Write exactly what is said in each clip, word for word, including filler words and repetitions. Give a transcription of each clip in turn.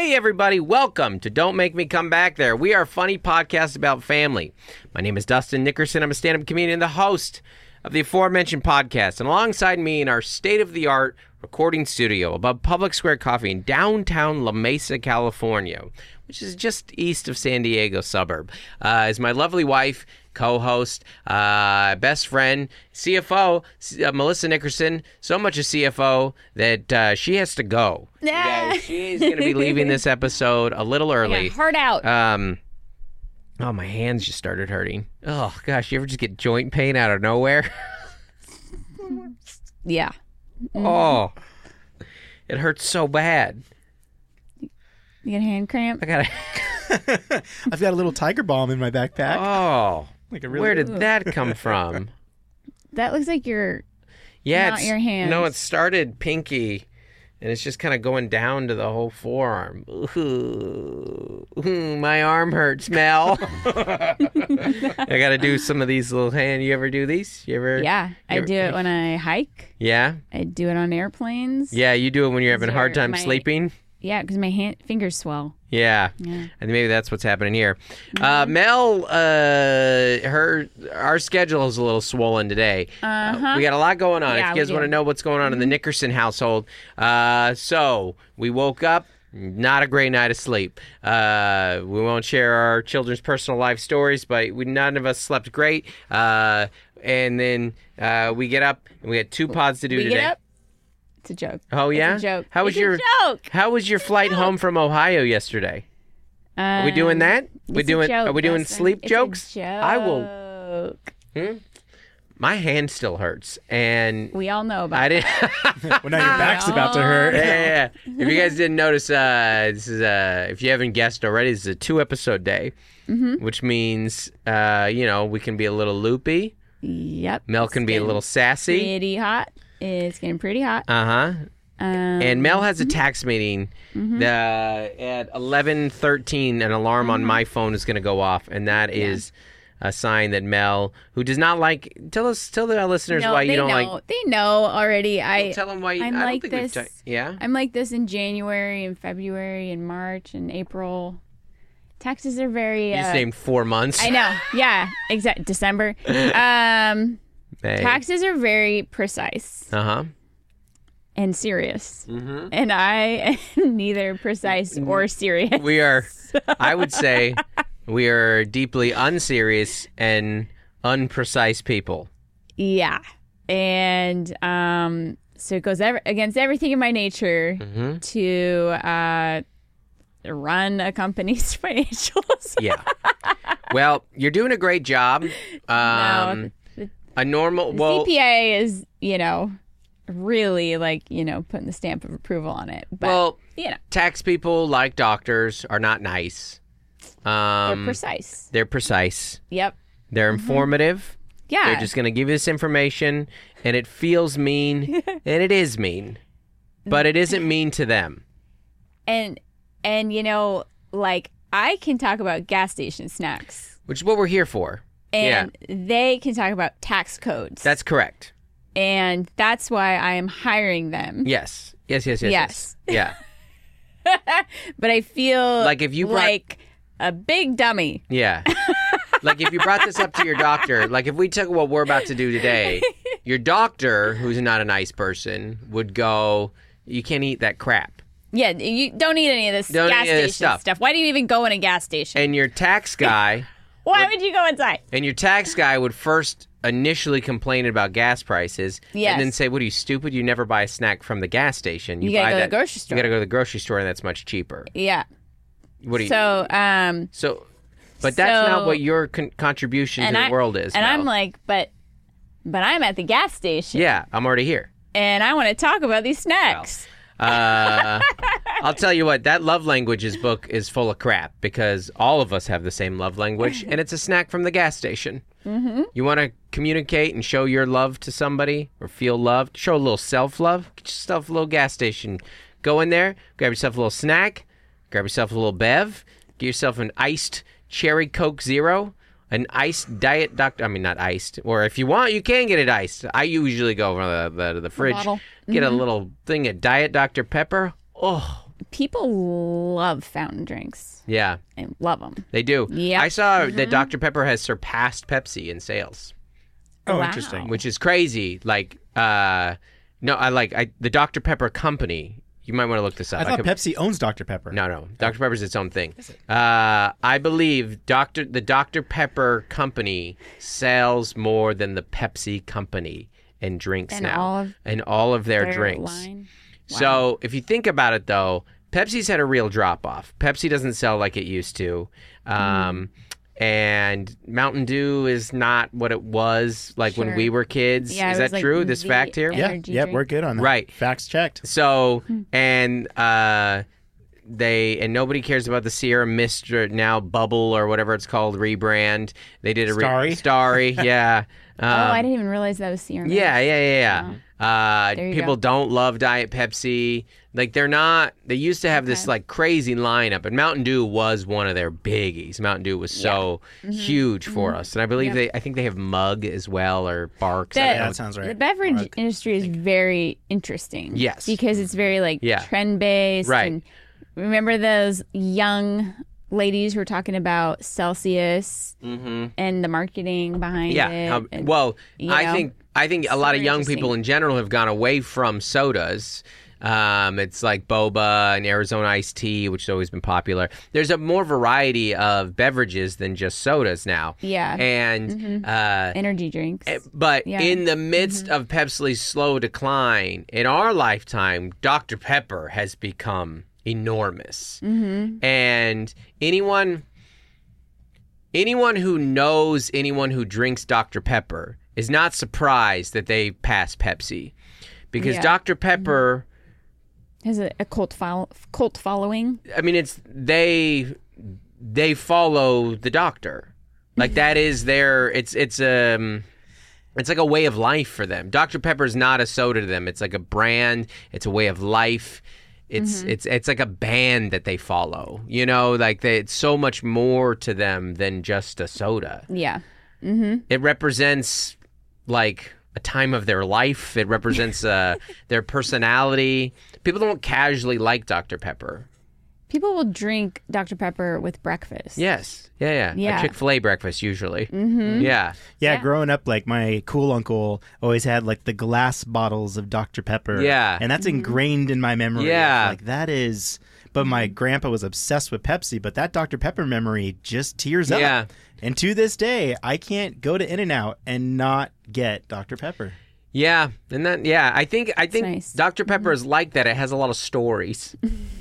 Hey, everybody. Welcome to Don't Make Me Come Back There. We are a funny podcast about family. My name is Dustin Nickerson. I'm a stand-up comedian and the host of the aforementioned podcast. And alongside me in our state-of-the-art recording studio above Public Square Coffee in downtown La Mesa, California, which is just east of San Diego suburb, uh, is my lovely wife, co-host, uh, best friend, C F O, uh, Melissa Nickerson. So much a C F O that uh, she has to go. Yeah. She's going to be leaving this episode a little early. Heart out. Um, oh, my hands just started hurting. Oh, gosh, you ever just get joint pain out of nowhere? Yeah. Mm-hmm. Oh, it hurts so bad. You get a hand cramp? I got to... I've got a little Tiger Balm in my backpack. Oh, like a really... where did that come from? That looks like your... Yeah, Not it's, your hands. No, it started pinky, and it's just kind of going down to the whole forearm. Ooh, ooh, my arm hurts, Mel. I got to do some of these little hand. You ever do these? You ever? Yeah, you I ever- do it when I hike. Yeah? I do it on airplanes. Yeah, you do it when you're having a hard Your- time my- sleeping? Yeah, because my hand fingers swell. Yeah. Yeah. And maybe that's what's happening here. Mm-hmm. Uh, Mel, uh, her, our schedule is a little swollen today. Uh-huh. We got a lot going on. Yeah, if you guys we want to do. know what's going on in the Nickerson household, uh, so we woke up. Not a great night of sleep. Uh, we won't share our children's personal life stories, but we, none of us slept great. Uh, and then uh, we get up, and we had two pods to do we today. get up. It's a joke. Oh yeah, It's a joke. How was it's your a joke. How was your flight home from Ohio yesterday? Are we doing that? we It's a doing? joke, are we doing Dustin. sleep It's a jokes? joke. I will. Hmm? My hand still hurts, and We all know about I didn't. Well, now your back's about to hurt. yeah, yeah, yeah. If you guys didn't notice, uh, this is uh, if you haven't guessed already, this is a two-episode day, Mm-hmm. which means uh, you know we can be a little loopy. Yep. Mel It's can be a getting little sassy. Pretty hot. It's getting pretty hot. Uh huh. Um, And Mel has a tax meeting Mm-hmm. uh, at eleven thirteen. An alarm on my phone is going to go off, and that is a sign that Mel, who does not like, tell us, tell the listeners no, why they you don't know. like. They know already. I. Well, tell them why. You, I'm I don't like think this. we've. ta- yeah. I'm like this in January and February and March and April. Taxes are very. You just uh, named four months. I know. Yeah. Exact. December. Um, May. taxes are very precise Uh huh. and serious, Mm-hmm. and I am neither precise or serious. We are. I would say we are deeply unserious and unprecise people. Yeah. And um, so it goes ev- against everything in my nature Mm-hmm. to uh, run a company's financials. Yeah. Well, you're doing a great job. Um, no, the, a normal. the Well. C P A is, you know, really like, you know, putting the stamp of approval on it. But, Well, you know, tax people, like doctors, are not nice. they're Um, precise. they're precise. Yep. They're informative. Yeah. They're just going to give you this information, and it feels mean, and it is mean, but it isn't mean to them. and, and, you know, like I can talk about gas station snacks Which is what we're here for. and they can talk about tax codes. That's correct. And that's why I am hiring them. Yes. Yes, yes, yes. Yes. yes. Yeah. But I feel Like if you brought- like a big dummy. Yeah. Like if you brought this up to your doctor, like if we took what we're about to do today, your doctor, who's not a nice person, would go, you can't eat that crap. Yeah, you don't need any of this Don't gas need any of station this stuff. Why do you even go in a gas station? And your tax guy, Why would you go inside? and your tax guy would first initially complain about gas prices, Yes. and then say, "What are you, stupid? You never buy a snack from the gas station. You gotta buy go to that, the grocery store." You got to go to the grocery store, and that's much cheaper." Yeah. What do you? So, um, So, but that's not So- what your con- contribution to and the I, world is. and Mel. I'm like, but, but I'm at the gas station, yeah, I'm already here. and I want to talk about these snacks. Uh, I'll tell you what, that love languages book is full of crap because all of us have the same love language, and it's a snack from the gas station. Mm-hmm. You want to communicate and show your love to somebody or feel loved, show a little self-love, get yourself a little gas station. Go in there, grab yourself a little snack, grab yourself a little bev, get yourself an iced cherry Coke Zero, an iced Diet Doctor, I mean, not iced, or if you want, you can get it iced. I usually go over the, the, the fridge, bottle. get a little thing of Diet Doctor Pepper. Oh, people love fountain drinks. Yeah, I love them. they do. Yep. I saw Mm-hmm. that Doctor Pepper has surpassed Pepsi in sales, Oh, Wow. interesting. which is crazy. Like, uh, no, I like I, the Doctor Pepper company. You might want to look this up. I thought could- Pepsi owns Doctor Pepper. No, no. Doctor Pepper's its own thing. Uh, I believe Doctor the Doctor Pepper company sells more than the Pepsi company in drinks And now, all of and all of their, Their drinks. line. So if you think about it, though, Pepsi's had a real drop off. Pepsi doesn't sell like it used to. Um, And Mountain Dew is not what it was like when Sure. we were kids. Yeah, is it that was like true? This the fact here? Yeah, Energy yeah, drink. we're good on that. Right. Facts checked. So and uh, they and nobody cares about the Sierra Mist or now Bubble or whatever it's called rebrand. They did a re- Starry. Starry, yeah. Oh, Um, I didn't even realize that was Sierra Mist. yeah, yeah, yeah, yeah. Uh, There you people go. don't love Diet Pepsi. Like they're not. They used to have this Okay. like crazy lineup, and Mountain Dew was one of their biggies. Mountain Dew was so Mm-hmm. huge for us, and I believe they. I think they have Mug as well or Barks. I That- don't Yeah, know. that sounds right. The beverage Mark. industry is very interesting. Yes. Because it's very like Yeah. trend based. Right. And remember those young ladies who were talking about Celsius and the marketing behind Mm-hmm. Yeah. it? how- and- well, you I know, think I think a lot of super young interesting. people in general have gone away from sodas. Um, it's like boba and Arizona iced tea, which has always been popular. There's a more variety of beverages than just sodas now. Yeah. And uh, energy drinks. but Yeah. Mm-hmm. in the midst of Pepsi's slow decline, in our lifetime, Doctor Pepper has become enormous. Mm-hmm. And anyone anyone who knows anyone who drinks Doctor Pepper is not surprised that they pass Pepsi. Because Yeah. Doctor Pepper, Has a, a cult fol- cult following. I mean it's they they follow the doctor. Like that is their it's it's um it's like a way of life for them. Doctor Pepper's not a soda to them. It's like a brand, it's a way of life. It's it's it's like a band that they follow. You know, like they, it's so much more to them than just a soda. Yeah. It represents like a time of their life. It represents uh, their personality. People don't casually like Doctor Pepper. People will drink Doctor Pepper with breakfast. Yes. Yeah, yeah. Yeah. A Chick-fil-A breakfast usually. Mm-hmm. Yeah. Yeah, Yeah. growing up, like my cool uncle always had like the glass bottles of Doctor Pepper. Yeah. and that's ingrained in my memory. Yeah. like that is. But my grandpa was obsessed with Pepsi, but that Doctor Pepper memory just tears up. Yeah. And to this day, I can't go to In-N-Out and not get Doctor Pepper. Yeah, and then yeah, I think I think nice. Doctor Pepper is like that. It has a lot of stories.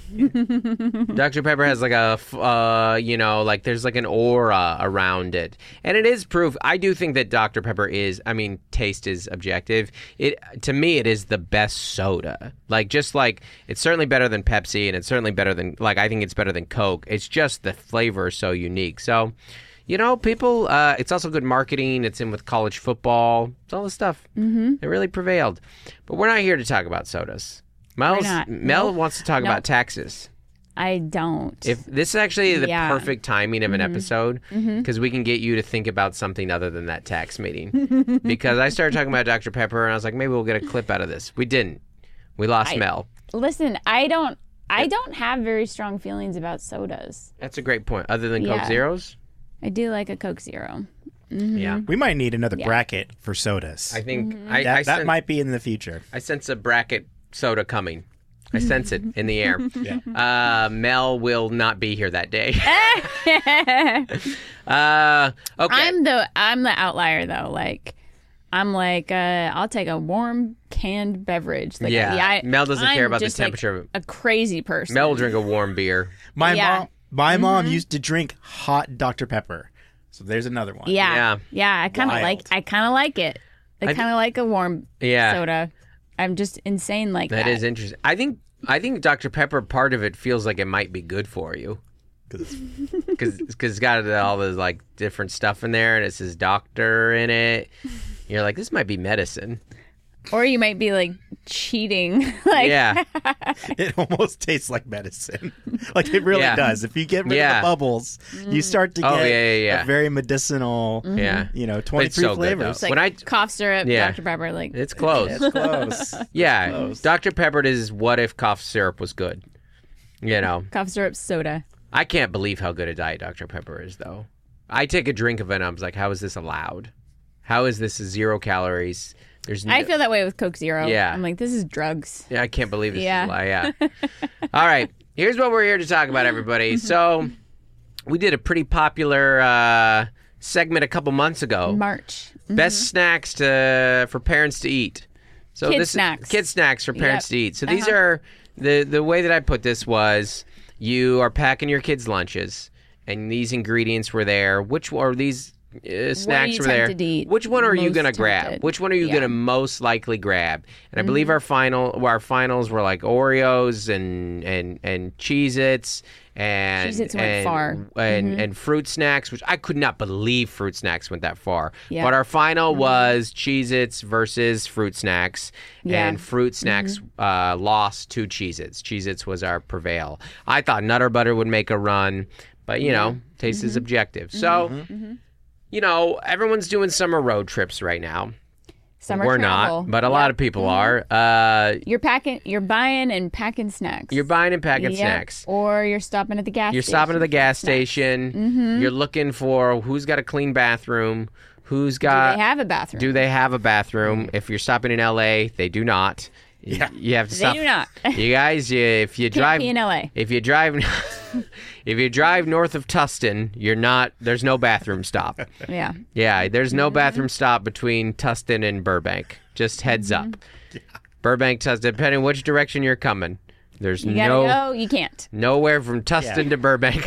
Doctor Pepper has like a, f- uh, you know, like there's like an aura around it, and it is proof. I do think that Doctor Pepper is. I mean, taste is objective. It to me, it is the best soda. Like just like it's certainly better than Pepsi, and it's certainly better than like I think it's better than Coke. It's just the flavor is so unique. So. You know, people, uh, it's also good marketing. It's in with college football. It's all this stuff. Mm-hmm. It really prevailed. But we're not here to talk about sodas. Mel's, not. Mel Nope. wants to talk Nope. about taxes. I don't. If this is actually the Yeah. perfect timing of an episode, because we can get you to think about something other than that tax meeting. Because I started talking about Doctor Pepper, and I was like, maybe we'll get a clip out of this. We didn't. We lost I- Mel. Listen, I don't. I don't have very strong feelings about sodas. That's a great point. Other than Coke Yeah. Zeros? I do like a Coke Zero. Yeah. We might need another Yeah. bracket for sodas. I think Mm-hmm. I, that I that sense- might be in the future. I sense a bracket soda coming. I sense it in the air. Yeah. Uh, Mel will not be here that day. uh, okay. I'm the I'm the outlier though. Like I'm like uh, I'll take a warm canned beverage. Like, Yeah. I, Mel doesn't I'm care about the just, like, temperature of- a crazy person. Mel will drink a warm beer. My Yeah. mom, my mom used to drink hot Doctor Pepper. So there's another one. Yeah, Yeah. yeah. I kind of Wild. like. I kind of like it. I I kind of like a warm Yeah. soda. I'm just insane like that. That is interesting. I think I think Doctor Pepper, part of it feels like it might be good for you. 'Cause it's- Because it's got all this like different stuff in there, and it says doctor in it. You're like, this might be medicine. Or you might be like cheating. like Yeah. it almost tastes like medicine. Like it really Yeah. does. If you get rid Yeah. of the bubbles, you start to get Oh, yeah, yeah, yeah. a very medicinal, Yeah. you know, But it's twenty-three so good, though. flavors. It's like When I- cough syrup, Yeah. Doctor Pepper. Like It's close. It's close. Yeah. Close. Doctor Pepper is what if cough syrup was good. You know, Cough syrup soda. I can't believe how good a Diet Doctor Pepper is, though. I take a drink of it and I'm like, how is this allowed? How is this zero calories? There's no... I feel that way with Coke Zero. Yeah. I'm like, this is drugs. Yeah, I can't believe this Yeah. is a lie. Yeah. All right. Here's what we're here to talk about, everybody. So we did a pretty popular uh, segment a couple months ago. March. Best snacks to for parents to eat. So Kid this snacks. Kid snacks for parents Yep. to eat. So these Uh-huh. are the the way that I put this was you are packing your kids' lunches, and these ingredients were there. Which or these uh, snacks you were there? tempted to eat? Which one are you Most gonna grab? tempted. Which one are you Yeah. gonna most likely grab? And I believe our final our finals were like Oreos and and and Cheez-Its and Cheez-Its went and, far. and and fruit snacks, which I could not believe fruit snacks went that far. Yeah. But our final was Cheez-Its versus fruit snacks, Yeah. and fruit snacks uh, lost to Cheez-Its. Cheez-Its was our prevail. I thought Nutter Butter would make a run, but you know, taste is objective. So, you know, everyone's doing summer road trips right now. Summer We're travel. not, but a Yep. lot of people are. Uh, You're packing. You're buying and packing snacks. you're buying and packing Yep. snacks. Or you're stopping at the gas. You're station stopping at the for gas snacks. station. You're looking for who's got a clean bathroom, who's got. Do they have a bathroom? Do they have a bathroom? If you're stopping in L A, they do not. Yeah. You have to They stop. do not. You guys, you, if you Can't drive be in L A. if you drive if you drive north of Tustin, you're not there's no bathroom stop. Yeah. Yeah, there's Mm-hmm. no bathroom stop between Tustin and Burbank. Just heads Mm-hmm. up. Burbank, Tustin, depending which direction you're coming. There's You gotta no go. You can't. nowhere from Tustin Yeah. to Burbank.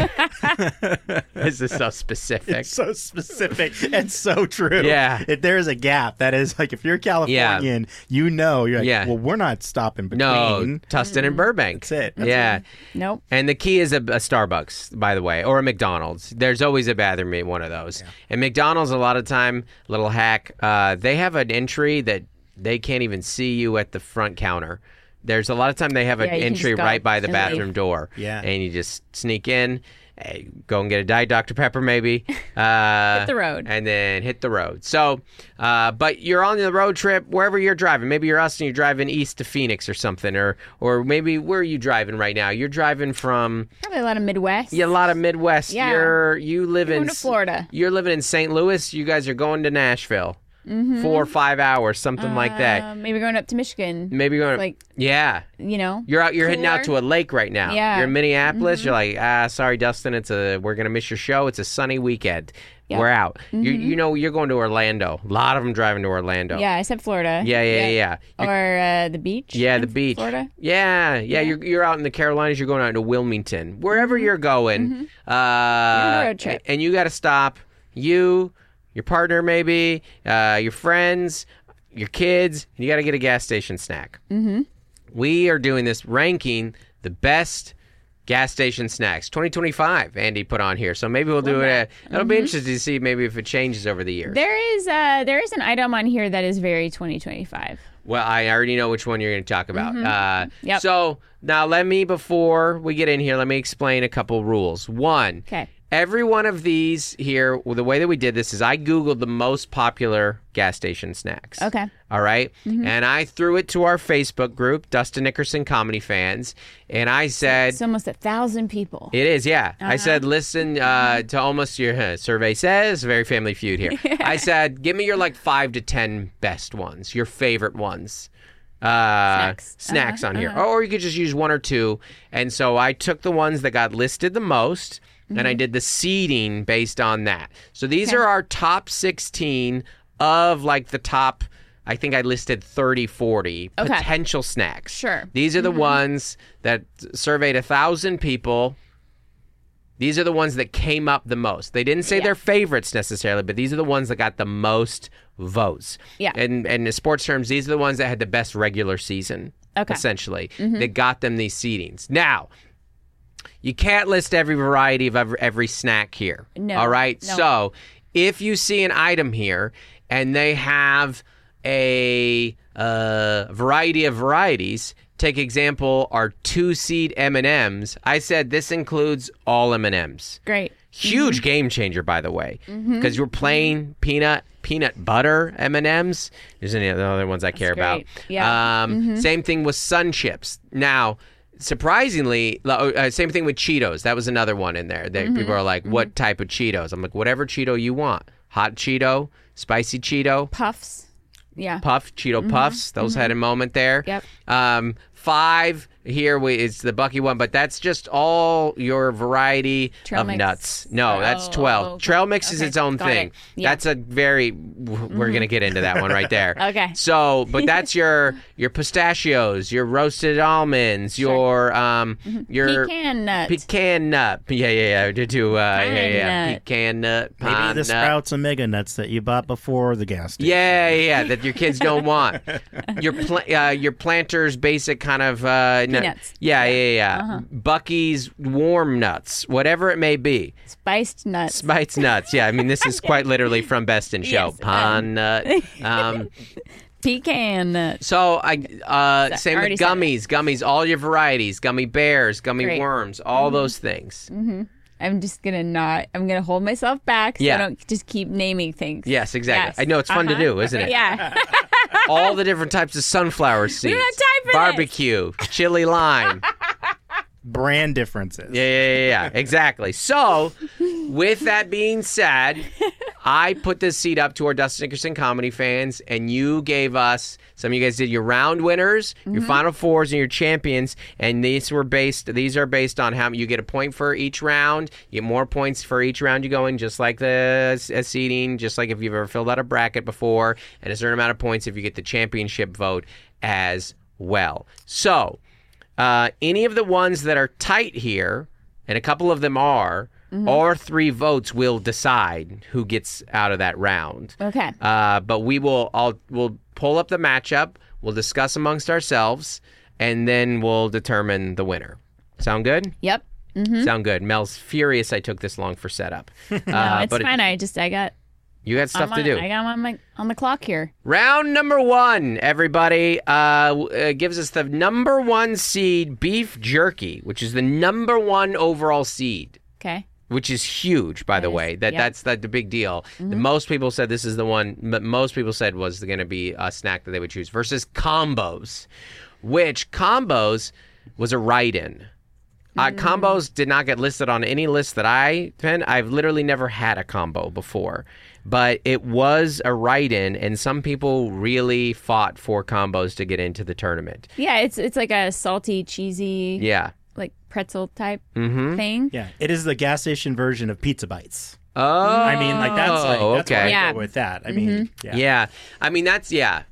This is so specific. It's so specific and so true. Yeah. If there is a gap, that is like if you're Californian, you know, you're like, Yeah. well, we're not stopping between. No, Tustin and Burbank. That's it. That's yeah. Nope. And the key is a, a Starbucks, by the way, or a McDonald's. There's always a bathroom in one of those. And McDonald's, a lot of time, little hack, uh, they have an entry that they can't even see you at the front counter. There's a lot of time they have an Yeah, you can entry just go right by the and leave. bathroom door. Yeah. And you just sneak in, eh, go and get a Diet Doctor Pepper maybe. Uh, Hit the road. And then hit the road. So, uh, but you're on the road trip wherever you're driving. Maybe you're us and you're driving east to Phoenix or something. Or, or maybe where are you driving right now? You're driving from Probably a lot of Midwest. yeah, a lot of Midwest. Yeah. You're, you live You're in going to Florida. You're living in Saint Louis. You guys are going to Nashville. Four or five hours, something like that. Uh, maybe going up to Michigan. Maybe you're going. like- yeah, You know. you're out. You're heading out Cooler. to a lake right now. Yeah. You're in Minneapolis. You're like, ah, sorry, Dustin. It's a. We're gonna miss your show. It's a sunny weekend. Yep. We're out. You you know you're going to Orlando. A lot of them driving to Orlando. Yeah, I said Florida. Yeah, yeah, yeah. You're- Or uh, the beach. yeah, in the beach. Florida. Yeah, yeah. You're you're out in the Carolinas. You're going out to Wilmington. Wherever you're going. Uh, on a road trip. And you got to stop. You. Your partner, maybe, uh, your friends, your kids, you got to get a gas station snack. Mm-hmm. We are doing this ranking the best gas station snacks. twenty twenty-five, Andy put on here. So maybe we'll do it. At, it'll be interesting to see maybe if it changes over the years. There is uh, there is an item on here that is very twenty twenty-five. Well, I already know which one you're going to talk about. Uh, Yep. So now let me, before we get in here, let me explain a couple rules. One, Okay. every one of these here, well, the way that we did this is I Googled the most popular gas station snacks. Okay. All right? And I threw it to our Facebook group, Dustin Nickerson Comedy Fans, and I said, It's almost a thousand people. it is, yeah. I said, listen uh, to almost your uh, survey says, very Family Feud here. I said, give me your like five to ten best ones, your favorite ones. Uh, Snacks. snacks Uh-huh, on here. Or you could just use one or two. And so I took the ones that got listed the most, and I did the seeding based on that. So these Okay. are our top sixteen of like the top, I think I listed thirty, forty Okay. potential snacks. Sure. These are the ones that surveyed a thousand people. These are the ones that came up the most. They didn't say Yeah. their favorites necessarily, but these are the ones that got the most votes. Yeah. And and in sports terms, these are the ones that had the best regular season. Okay. Essentially, that got them these seedings. Now, you can't list every variety of every, every snack here. No, All right. no. So if you see an item here and they have a uh, variety of varieties, take example our two seed M and M's. I said this includes all M and M's. Great. Huge game changer, by the way, because you're plain peanut peanut butter M and M's. There's any other ones I care about. great. Yeah. Um, Same thing with Sun Chips. Now, surprisingly, uh, same thing with Cheetos. That was another one in there. They, Mm-hmm. People are like, what type of Cheetos? I'm like, whatever Cheeto you want. Hot Cheeto, spicy Cheeto, Puffs. Yeah. Puff, Cheeto Puffs. Those had a moment there. Yep. Um, five here we, it's the Bucky one, but that's just all your variety Trail of mix. nuts. No, that's Oh, twelve. okay. Trail mix is Okay, its own got thing. it. Yeah. That's a very. We're gonna get into that one right there. Okay. So, but that's your your pistachios, your roasted almonds, your um your Pecan nut. pecan nut. Yeah, yeah, yeah. To do uh, yeah, Pine yeah, nut. pecan nut. Maybe pine the nut. Sprouts Omega nuts that you bought before the gas station. Yeah, yeah, yeah, that your kids don't want. Your pl- uh, your Planters basic kind of uh, nut- Peanuts. Yeah, yeah, yeah. Uh-huh. Bucky's warm nuts, whatever it may be. Spiced nuts. Spiced nuts. Yeah, I mean this is quite literally from Best in Show. Yes, Pine nut. Um, Pecan nut. so I uh, So- same with already said it. gummies, gummies, all your varieties, gummy bears, gummy Great. worms, all those things. I'm just gonna not. I'm gonna hold myself back so Yeah. I don't just keep naming things. Yes, exactly. Yes. I know it's fun to Uh-huh. do, isn't it? Yeah. All the different types of sunflower seeds, don't have time for this. barbecue, chili lime. Brand differences. Yeah, yeah, yeah, yeah. Exactly. So, with that being said, I put this seat up to our Dustin Nickerson comedy fans, and you gave us some of you guys did your round winners, your final fours, and your champions, and these were based. These are based on how you get a point for each round. You get more points for each round you go in, just like the uh, seating, just like if you've ever filled out a bracket before, and a certain amount of points if you get the championship vote as well. So. Uh, any of the ones that are tight here, and a couple of them are, our three votes will decide who gets out of that round. Okay. Uh, but we will, I'll, we'll pull up the matchup, we'll discuss amongst ourselves, and then we'll determine the winner. Sound good? Yep. Sound good. Mel's furious I took this long for setup. Uh, No, it's but fine. I just I got you got stuff I'm to on, do. I got on my on the clock here. Round number one, everybody, uh, w- uh, gives us the number one seed beef jerky, which is the number one overall seed, Okay. which is huge, by the is- way. That yep. that's that the big deal. The most people said this is the one. But most people said was going to be a snack that they would choose versus combos, which combos was a write-in. Uh, combos did not get listed on any list that I been. I've literally never had a combo before, but it was a write-in, and some people really fought for combos to get into the tournament. Yeah, it's it's like a salty, cheesy, Yeah. like pretzel type Mm-hmm. thing. Yeah, it is the gas station version of Pizza Bites. Oh, I mean, like that's like, that's okay. where I Yeah. go with that. I mean, yeah. Yeah. I mean, that's, yeah.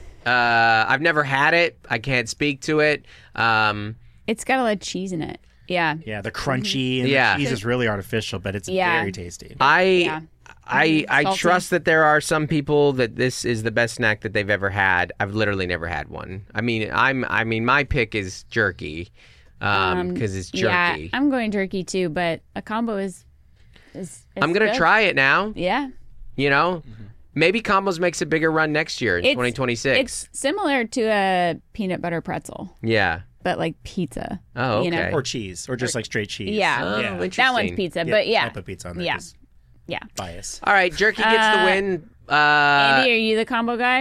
Uh, I've never had it. I can't speak to it. Um, It's got a lot of cheese in it. Yeah. Yeah, the crunchy and Yeah. the cheese is really artificial, but it's Yeah. very tasty. I. Yeah. I, I Salty. trust that there are some people that this is the best snack that they've ever had. I've literally never had one. I mean, I'm I mean my pick is jerky, um, because it's jerky. Yeah, I'm going jerky too, but a combo is is. is I'm gonna good. try it now. Yeah. You know, maybe combos makes a bigger run next year in It's- twenty twenty-six. It's similar to a peanut butter pretzel, Yeah. but like pizza. Oh, You know? okay. Or cheese, or just like straight cheese. Yeah. Oh, Yeah. interesting. That one's pizza, Yeah, but yeah. I put pizza on there. Yeah. 'cause Yeah. Bias. All right, jerky gets the Uh, win. Uh, Andy, are you the combo guy?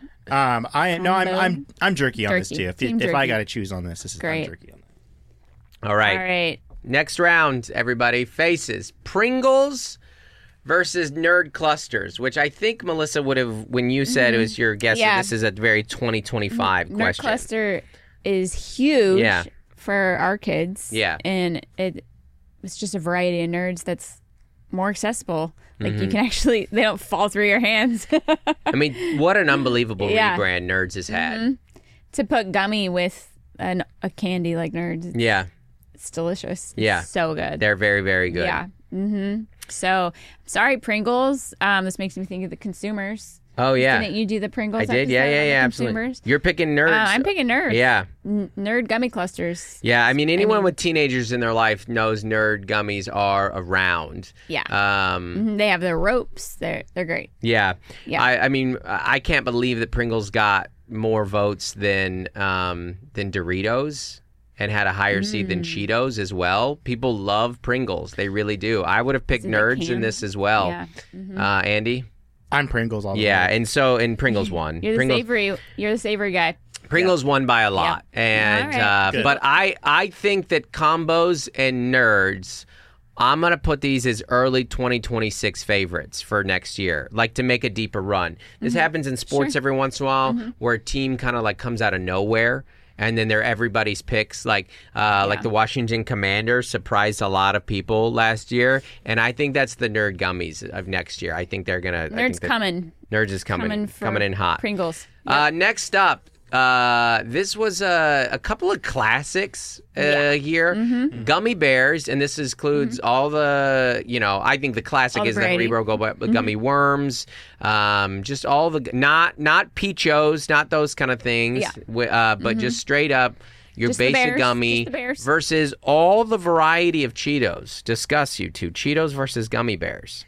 Um, I no, I'm Combo. I'm I'm jerky on this Jerky. too. If, Team if I jerky. got to choose on this, this is Great. I'm jerky on that. all right. All right. Next round, everybody faces Pringles versus Nerd Clusters, which I think Melissa would have when you said it was your guess. Yeah. That this is a very twenty twenty-five Nerd question. Cluster is huge Yeah. for our kids. Yeah. And it it's just a variety of nerds that's more accessible. Like Mm-hmm. you can actually they don't fall through your hands. I mean, what an unbelievable Yeah. rebrand Nerds has had. To put gummy with an, a candy like nerds, Yeah, it's delicious. It's Yeah. so good. they're very, very good. Yeah. Mm-hmm. So sorry, Pringles. Um, this makes me think of the consumers. Oh yeah, Didn't you do the Pringles? I did. Yeah, episode yeah, on the yeah, absolutely. consumers? You're picking Nerds. Uh, I'm picking nerds. Yeah. N- nerd gummy clusters. Yeah, I mean, anyone mean- with teenagers in their life knows Nerd gummies are around. Yeah. Um, Mhm, They have their ropes. They're they're great. yeah. Yeah. I, I mean, I can't believe that Pringles got more votes than um, than Doritos and had a higher seed Mm. than Cheetos as well. People love Pringles. They really do. I would have picked Is it the Nerds in can? this as well. Yeah. Mhm. Uh, Andy? I'm Pringles all the Yeah, way. and so, and Pringles won. You're the Pringles, savory. You're the savory guy. Pringles won by a lot, and All right. uh, Good. but I I think that combos and nerds, I'm gonna put these as early twenty twenty-six favorites for next year, like to make a deeper run. This happens in sports every once in a while, where a team kind of like comes out of nowhere. And then they're everybody's picks, like uh, like the Washington Commanders surprised a lot of people last year, and I think that's the nerd gummies of next year. I think they're gonna. I Nerds think that coming. Nerds is coming, Coming coming, for in hot. Pringles. Uh, next up, uh, this was a, a couple of classics uh, Yeah. here. Mm-hmm. Gummy bears, and this includes all the, you know, I think the classic All the is the variety. Haribo Go- Mm-hmm. gummy worms, um, just all the not not Peachos, not those kind of things, Yeah. wi- uh, but just straight up. Your Just the basic bears, gummy just the bears. versus all the variety of Cheetos. Discuss, you two. Cheetos versus gummy bears.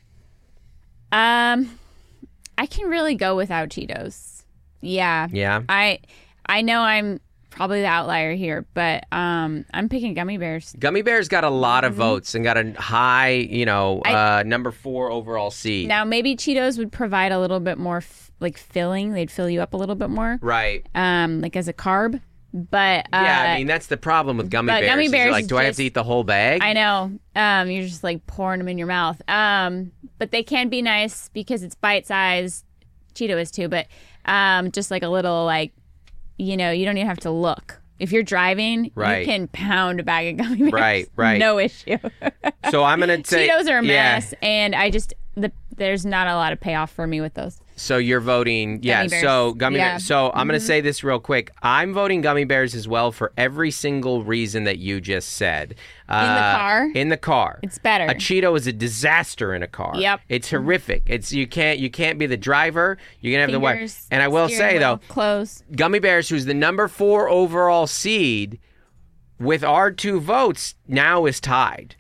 Um, I can really go without Cheetos. Yeah. Yeah. I I know I'm probably the outlier here, but um, I'm picking gummy bears. Gummy bears got a lot of votes and got a high, you know, Mm-hmm. I- uh, number four overall seed. Now maybe Cheetos would provide a little bit more f- like filling. They'd fill you up a little bit more, Right. um, like as a carb. But uh, Yeah, I mean that's the problem with gummy but bears. gummy is you're bears like, is do I have just- to eat the whole bag? I know. Um, you're just like pouring them in your mouth. Um, but they can be nice because it's bite sized. Cheeto is too, but um, just like a little like, you know, you don't even have to look. If you're driving, Right. you can pound a bag of gummy bears. Right, right. No issue. So I'm gonna say Cheetos are a yeah. mess, and I just the there's not a lot of payoff for me with those. So you're voting, yeah. Gummy bears. So gummy. Yeah. Bears. So I'm gonna say this real quick. I'm voting gummy bears as well for every single reason that you just said. Uh, In the car? In the car. It's better. A Cheeto is a disaster in a car. Yep. It's horrific. It's you can't you can't be the driver. You're gonna have the wife. Fingers, And I will steering say wheel, though, clothes. Gummy Bears, who's the number four overall seed, with our two votes, now is tied.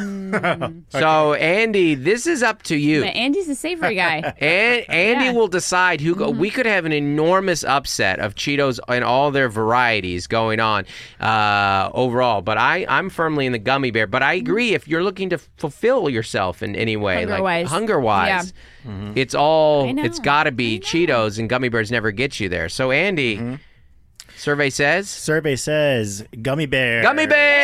So Andy, this is up to you. But Andy's a savory guy. And Andy Yeah. will decide who go. We could have an enormous upset of Cheetos and all their varieties going on uh, overall. But I, I'm firmly in the gummy bear. But I agree, if you're looking to fulfill yourself in any way, like Hunger-wise. hunger wise, Yeah. it's all I know. it's got to be Cheetos, and gummy bears never get you there. So Andy, survey says Survey says gummy bear. gummy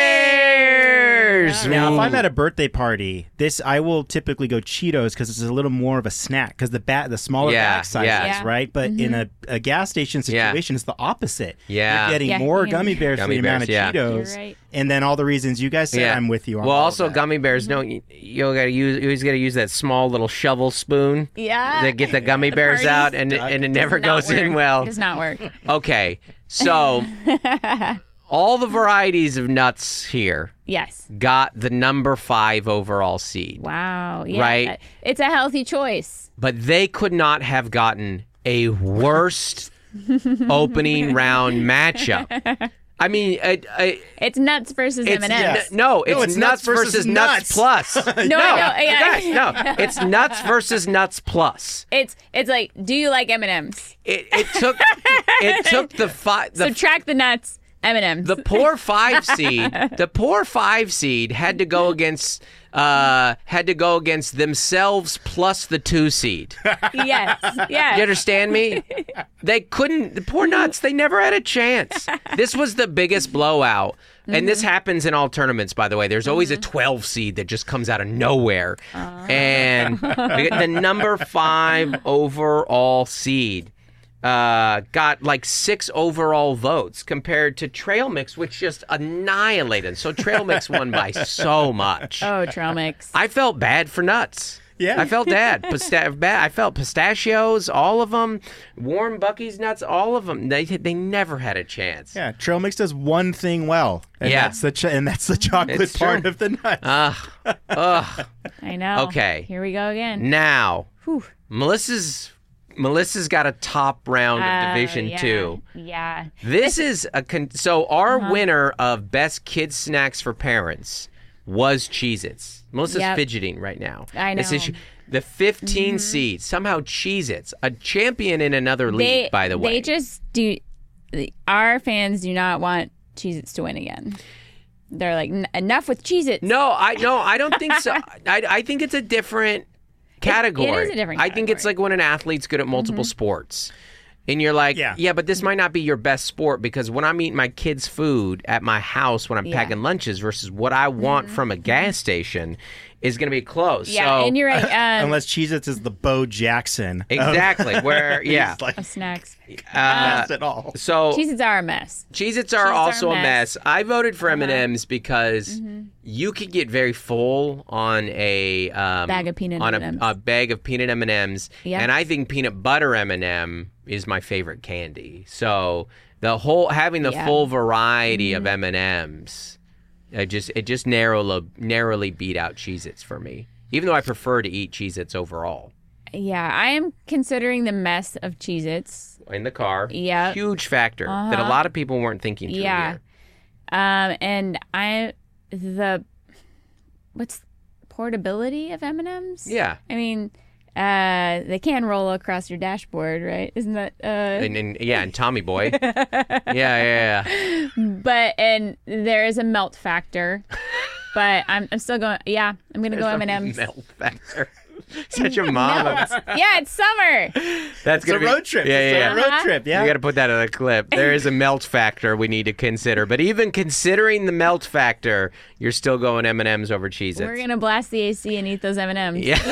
bears. Now, if I'm Ooh. at a birthday party, this I will typically go Cheetos because it's a little more of a snack because the bat the smaller Yeah, bag sizes, yeah. Yeah. right? But in a, a gas station Yeah. situation, it's the opposite. Yeah. You're getting Yeah, more yeah. gummy bears Gummy for the amount bears, of yeah. Cheetos, You're right. and then all the reasons you guys said, I'm with you on. Well, all also of that. gummy bears don't. You, you gotta use. You always gotta use that small little shovel spoon. Yeah. They get the gummy bears party's out, and it, and it never Does not goes in work. well. Does not work. Okay, so all the varieties of nuts here Yes. got the number five overall seed, Wow. Yeah. Right. It's a healthy choice. but they could not have gotten a worst opening round matchup. I mean, I, I, It's nuts versus it's M and M's. yes. no, it's, it's nuts, nuts versus, versus nuts, nuts. plus. no, No, I know, yeah. guys, no, it's nuts versus nuts plus. It's it's like, do you like M and M's? It, it took it took the five the Subtract the nuts, M and M's. the poor five seed the poor five seed had to go against uh had to go against themselves plus the two seed. Yes. Yes. You understand me? They couldn't. The poor nuts. They never had a chance. This was the biggest blowout. And this happens in all tournaments, by the way. There's always a twelve seed that just comes out of nowhere. And we get the number five overall seed uh, got like six overall votes compared to Trail Mix, which just annihilated. So Trail Mix won by so much. Oh, trail mix. I felt bad for nuts. Yeah. I felt bad. Pista- bad. I felt pistachios, all of them. Warm Bucky's nuts, all of them. They they never had a chance. Yeah, Trail Mix does one thing well, and Yeah. that's the ch- and that's the chocolate It's part true. of the nut. Ugh. Ugh. I know. Okay. Here we go again. Now, Whew. Melissa's Melissa's got a top round of Oh, Division yeah. Two. Yeah. This is a con- so our Uh-huh. winner of best kids snacks for parents was Cheez-Its. Melissa's Yep. fidgeting right now. I This know. is- the fifteen seed somehow Cheez-Its, a champion in another league, They, by the way. They just do. Our fans do not want Cheez-Its to win again. They're like, "N- enough with Cheez-Its. No, I no, I don't think so. I, I think it's a different category. a different I think it's category. like when an athlete's good at multiple sports. And you're like, Yeah. yeah, but this might not be your best sport because when I'm eating my kids' food at my house when I'm Yeah. packing lunches versus what I want from a gas station is going to be close. Yeah, so, and you're right. Um, Unless Cheez-Its is the Bo Jackson. of- exactly. Where, yeah. He's like, of snacks. Uh, that's it all. so Cheez-Its are a mess. Cheez-Its are Cheez-Its are also a a mess. mess. I voted for M and M's because Mm-hmm. you could get very full on a um, Bag of peanut on M and a, M's. a bag of peanut M and M's, Yeah. and I think peanut butter M and M is my favorite candy. So the whole having the Yeah. full variety Mm-hmm. of M and M's, it just it just narrowly narrowly beat out Cheez-Its for me. Even though I prefer to eat Cheez-Its overall. Yeah, I am considering the mess of Cheez-Its. In the car, Yeah. huge factor that a Uh-huh. lot of people weren't thinking through Yeah. here. Um, and I the what's portability of M and M's? Yeah. I mean, uh, they can roll across your dashboard, right? Isn't that uh? And, and yeah, and Tommy Boy. yeah, yeah, yeah. But and there is a melt factor. But I'm I'm still going. Yeah, I'm gonna go M and M's. Melt factor. Such a mom. Yeah, it's summer. That's It's a gonna be, road trip. Yeah, It's yeah, a yeah. road Uh-huh. trip. Yeah. You got to put that in a clip. There is a melt factor we need to consider, but even considering the melt factor, you're still going M and M's over Cheez-Its. We're gonna blast the A C and eat those M and M's. Yeah.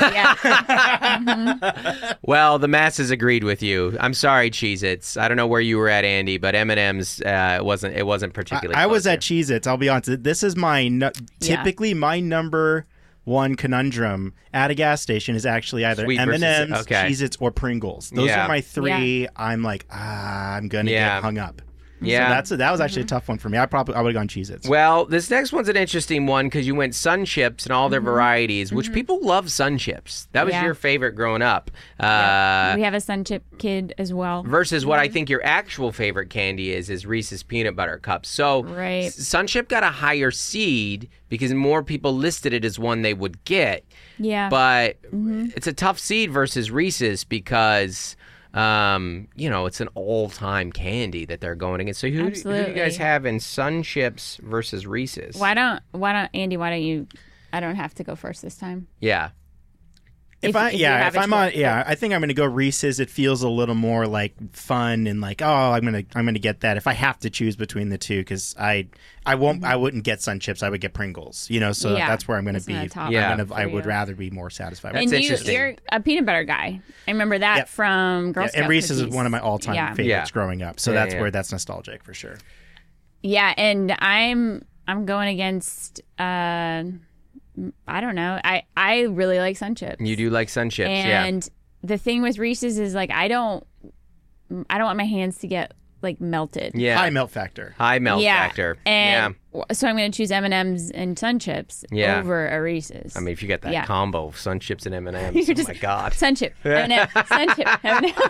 yeah. Well, the masses agreed with you. I'm sorry, Cheez-Its. I don't know where you were at, Andy, but M and M's uh, it wasn't it wasn't particularly. I, I was close at Cheez-Its. I'll be honest. This is my nu- Yeah. typically my number one conundrum at a gas station is actually either Sweet M and M's, versus- okay. Cheez-Its, or Pringles. Those Yeah. are my three. I'm like, ah, I'm gonna Yeah. get hung up. Yeah. So that's a, that was actually a tough one for me. I probably I would have gone Cheez-Its. Well, this next one's an interesting one because you went Sun Chips and all their varieties, which people love Sun Chips. That was Yeah. your favorite growing up. Uh, We have a Sun Chip kid as well. versus what I think your actual favorite candy is, is Reese's Peanut Butter Cups. So Right. S- Sun Chip got a higher seed because more people listed it as one they would get. Yeah. But it's a tough seed versus Reese's because... Um, you know, it's an all-time candy that they're going against. So who, who do you guys Absolutely. have in Sun Chips versus Reese's? why don't why don't Andy? Why don't you? I don't have to go first this time. Yeah. If, If- I if you yeah, have if a I'm on choice. yeah, I think I'm gonna go Reese's. It feels a little more like fun and like, oh, I'm gonna I'm gonna get that if I have to choose between the two because I I won't I wouldn't get Sun Chips. I would get Pringles. You know, so Mm-hmm. Yeah. that's where I'm gonna It's be. not a top Yeah. I'm gonna, I for would you. rather be more satisfied. That's with and you, interesting. you're a peanut butter guy. I remember that Yep. from Girl Yeah, Scout and Reese's cookies. is one of my all-time Yeah. favorites Yeah. growing up. So Yeah, that's yeah. where that's nostalgic for sure. Yeah, and I'm I'm going against. Uh, I don't know. I I really like Sun Chips. You do like Sun Chips, yeah. And the thing with Reese's is like I don't I don't want my hands to get like melted. Yeah. High melt factor. High melt yeah. factor. And yeah. so I'm going to choose M and M's and Sun Chips Yeah. over a Reese's. I mean, if you get that Yeah. combo of Sun Chips and M and M's, You're oh just- my God. Sun Chip, M and M, Sun Chip, M and M.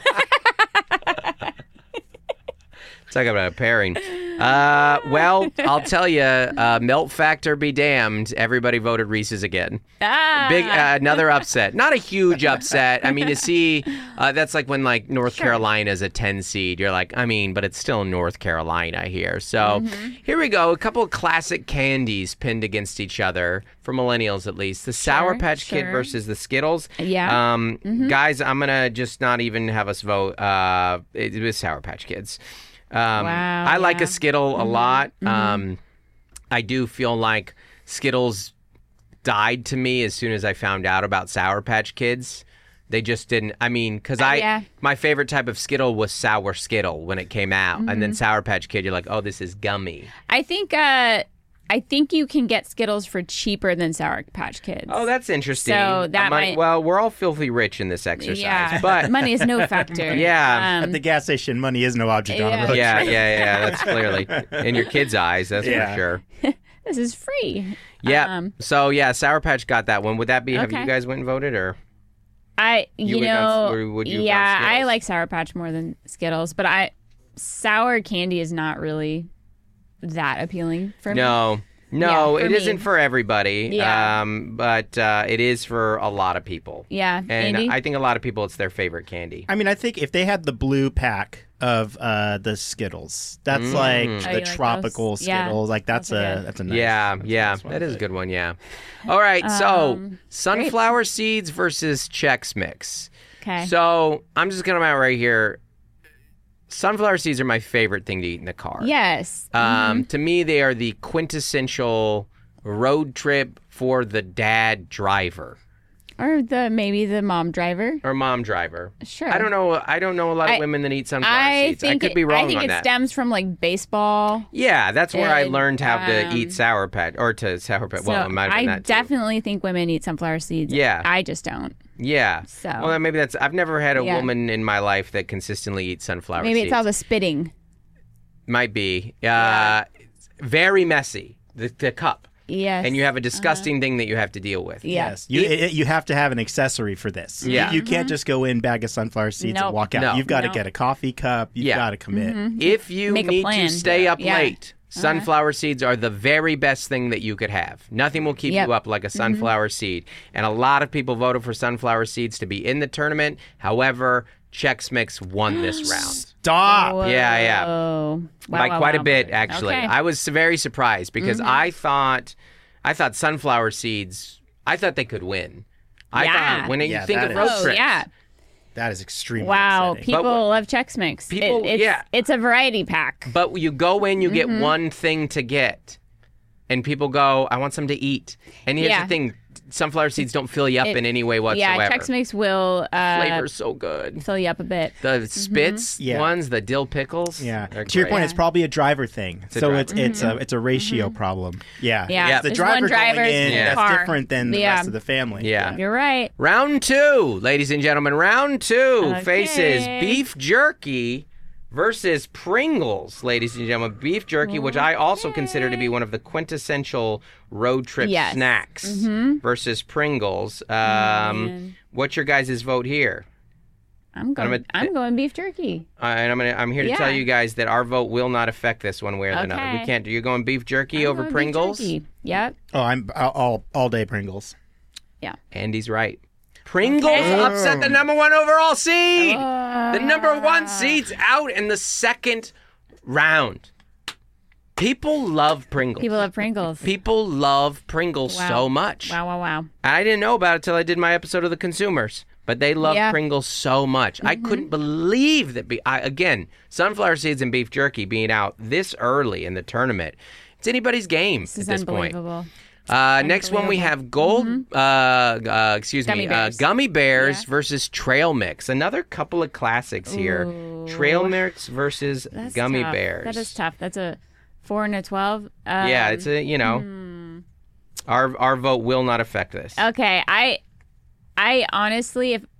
Talk about a pairing. Uh, well, I'll tell you, uh, melt factor be damned. Everybody voted Reese's again. Ah, Big uh, another upset. Not a huge upset. I mean, to see uh, that's like when like North Carolina's a ten seed. You're like, I mean, but it's still North Carolina here. So here we go. A couple of classic candies pinned against each other for millennials at least. The Sour Sure, Patch Kid sure. versus the Skittles. Yeah. Um, Guys, I'm gonna just not even have us vote. Uh, it, it was Sour Patch Kids. Um, Wow, I like yeah. a Skittle a lot. Um, I do feel like Skittles died to me as soon as I found out about Sour Patch Kids. They just didn't. I mean, because I yeah. my favorite type of Skittle was Sour Skittle when it came out, and then Sour Patch Kid, you're like, oh, this is gummy. I think uh, I think you can get Skittles for cheaper than Sour Patch Kids. Oh, that's interesting. So that I might- Well, we're all filthy rich in this exercise, yeah, but money is no factor. Yeah. Um, At the gas station, money is no object on a Yeah. road yeah, trip. yeah, yeah. That's clearly in your kids' eyes. That's Yeah. for sure. this is free. Yeah. Um, so yeah, Sour Patch got that one. Would that be? Have Okay. you guys went and voted or? I you, You would know not- or would you have yeah I Skittles? like Sour Patch more than Skittles, but I sour candy is not really that appealing for me. No. No, Yeah, it for isn't me. for everybody. Yeah. Um, but uh, it is for a lot of people. Yeah, And Andy? I think a lot of people it's their favorite candy. I mean, I think if they had the blue pack of uh, the Skittles, that's Mm. like Oh, the you like those? tropical Yeah, Skittles. Like that's those are a good. that's a nice. Yeah, that's a yeah, nice one. that is a good one. Yeah. All right, so Um, sunflower seeds versus Chex Mix. Okay. So I'm just gonna come out right here. sunflower seeds are my favorite thing to eat in the car. Yes. Um, To me, they are the quintessential road trip for the dad driver Or the maybe the mom driver. or mom driver. Sure. I don't know. I don't know a lot of I- women that eat sunflower I seeds. think I could it, be wrong I think on it that. stems from like baseball. Yeah, that's where I And, learned how to um, eat Sour Patch or to Sour Patch. So Well, it might have been I that too. definitely think women eat sunflower seeds. Yeah. I just don't. Yeah. So- Well, then maybe that's. I've never had a Yeah. woman in my life that consistently eats sunflower Maybe seeds. it's all the spitting. Might be. Uh, Very messy. The, the cup. Yes. And you have a disgusting thing that you have to deal with. Yeah. Yes, you it, it- you have to have an accessory for this. Yeah. you, you can't just go in, bag of sunflower seeds, Nope. and walk out. No. You've got to No. get a coffee cup. You've Yeah. got to commit. If you Make a need plan. to stay up Yeah. late, sunflower seeds are the very best thing that you could have. Nothing will keep Yep. you up like a sunflower seed. And a lot of people voted for sunflower seeds to be in the tournament. However, Chex Mix won this round. Stop. Whoa. Yeah, yeah. Wow, By wow, quite a wow. bit, actually. Okay. I was very surprised because I thought, I thought sunflower seeds. I thought they could win. I Yeah. thought when you Yeah, think that of road is- Oh, trips, yeah. That is extremely Wow. upsetting. People But what- love Chex Mix. People- It- it's, yeah. It's a variety pack. but you go in, you get Mm-hmm. one thing to get, and people go, "I want some to eat." And here's Yeah. the thing: sunflower seeds don't fill you up It- in any way whatsoever. Yeah, Chex Mix will uh, Flavor's so good. fill you up a bit. The spits Yeah. ones, the dill pickles. Yeah. they're To your great. point, it's probably a driver thing. a so driver. it's it's a it's a ratio problem. Yeah. Yeah, Yeah. The there's driver one driver going in, in the that's car. different than the Yeah. rest of the family. Yeah. You're right. Round two, ladies and gentlemen. Round two Okay. faces beef jerky versus Pringles, ladies and gentlemen. Beef jerky, which I also consider to be one of the quintessential road trip Yes. snacks, versus Pringles. Um, man. what's your guys' vote here? I'm going. I'm I'm, a- going beef jerky. Uh, and I'm gonna, I'm here to Yeah. tell you guys that our vote will not affect this one way or another. We Okay. can't. You're going beef jerky I'm over going beef Pringles. jerky. Yep. Oh, I'm all all day Pringles. Yeah. Andy's right. Pringles Okay. upset the number one overall seed. Uh, The number one seed's out in the second round. People love Pringles. People love Pringles. People love Pringles Wow. so much. Wow, wow, wow. I didn't know about it till I did my episode of The Consumers. But they love Yeah. Pringles so much. I Mm-hmm. couldn't believe that. Be- I, again, sunflower seeds and beef jerky being out this early in the tournament. It's anybody's game This at is this point. unbelievable. Uh, next one we have gold. Uh, uh, excuse Mm-hmm. Gummy me, uh, bears. gummy bears Yeah. versus trail mix. Another couple of classics here. Ooh. Trail mix versus That's gummy tough. bears. That is tough. That's a four and a twelve. Um, Yeah, it's a you know, hmm. our our vote will not affect this. Okay, I, I honestly, if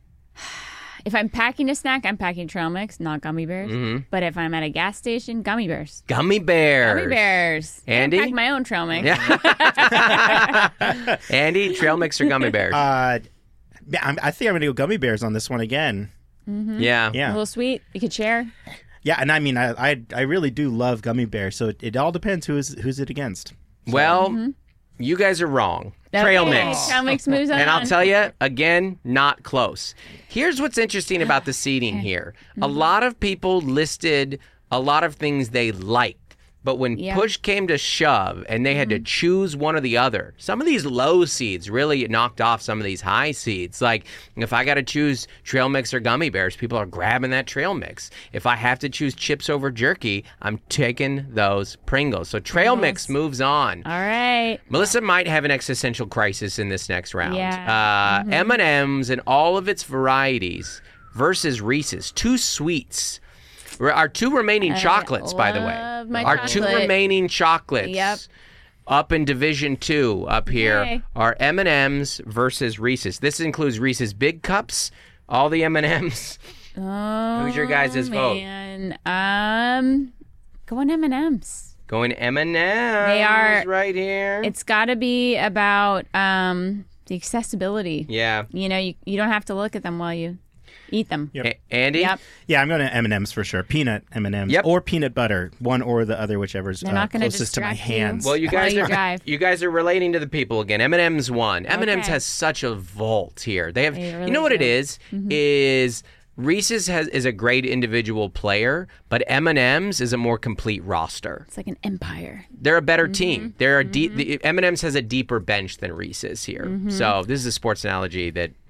if I'm packing a snack, I'm packing trail mix, not gummy bears. Mhm. But if I'm at a gas station, gummy bears. Gummy bears. Gummy bears. Andy? I pack my own trail mix. Yeah. Andy, trail mix or gummy bears? Uh, yeah, I'm, I think I'm gonna go gummy bears on this one again. yeah. A Yeah, little sweet. You could share. yeah, and I mean, I I, I really do love gummy bears. So it, it all depends who is who's it against. Well, you guys are wrong. Trail Okay, mix. Trail mix moves on. And I'll tell you, again, not close. Here's what's interesting about the seating here. A Mm-hmm. lot of people listed a lot of things they liked. But when Yeah. Mm-hmm. push came to shove and they had to choose one or the other, some of these low seeds really knocked off some of these high seeds. Like, if I got to choose trail mix or gummy bears, people are grabbing that trail mix. If I have to choose chips over jerky, I'm taking those Pringles. So trail mix moves on. All right. Melissa might have an existential crisis in this next round. Yeah. Uh, M and M's and all of its varieties versus Reese's. Two sweets. Re- Our two remaining chocolates, by the way. love my Our two chocolate. remaining chocolates. Yep. Up in Division Two, up here, Okay. are M and M's versus Reese's. This includes Reese's Big Cups, all the M and M's. Oh, Who's your guys' vote? man. Um, going M and M's. Going M and M's. They are- right here. It's got to be about um the accessibility. yeah. You know, you you don't have to look at them while you eat them. Yep. A- Andy. Yep. Yeah, I'm going to M and M's for sure. Peanut M and M's Yep. or peanut butter, one or the other, whichever's They're uh, not gonna closest to my distract you. hands. Well, you While guys you are drive. you guys are relating to the people again. M and M's won. M and M's Okay. has such a vault here. They have. They you really know what it do. is? Is Reese's has is a great individual player, but M and M's is a more complete roster. It's like an empire. They're a better team. They're a deep. The, M and M's has a deeper bench than Reese's here. So this is a sports analogy that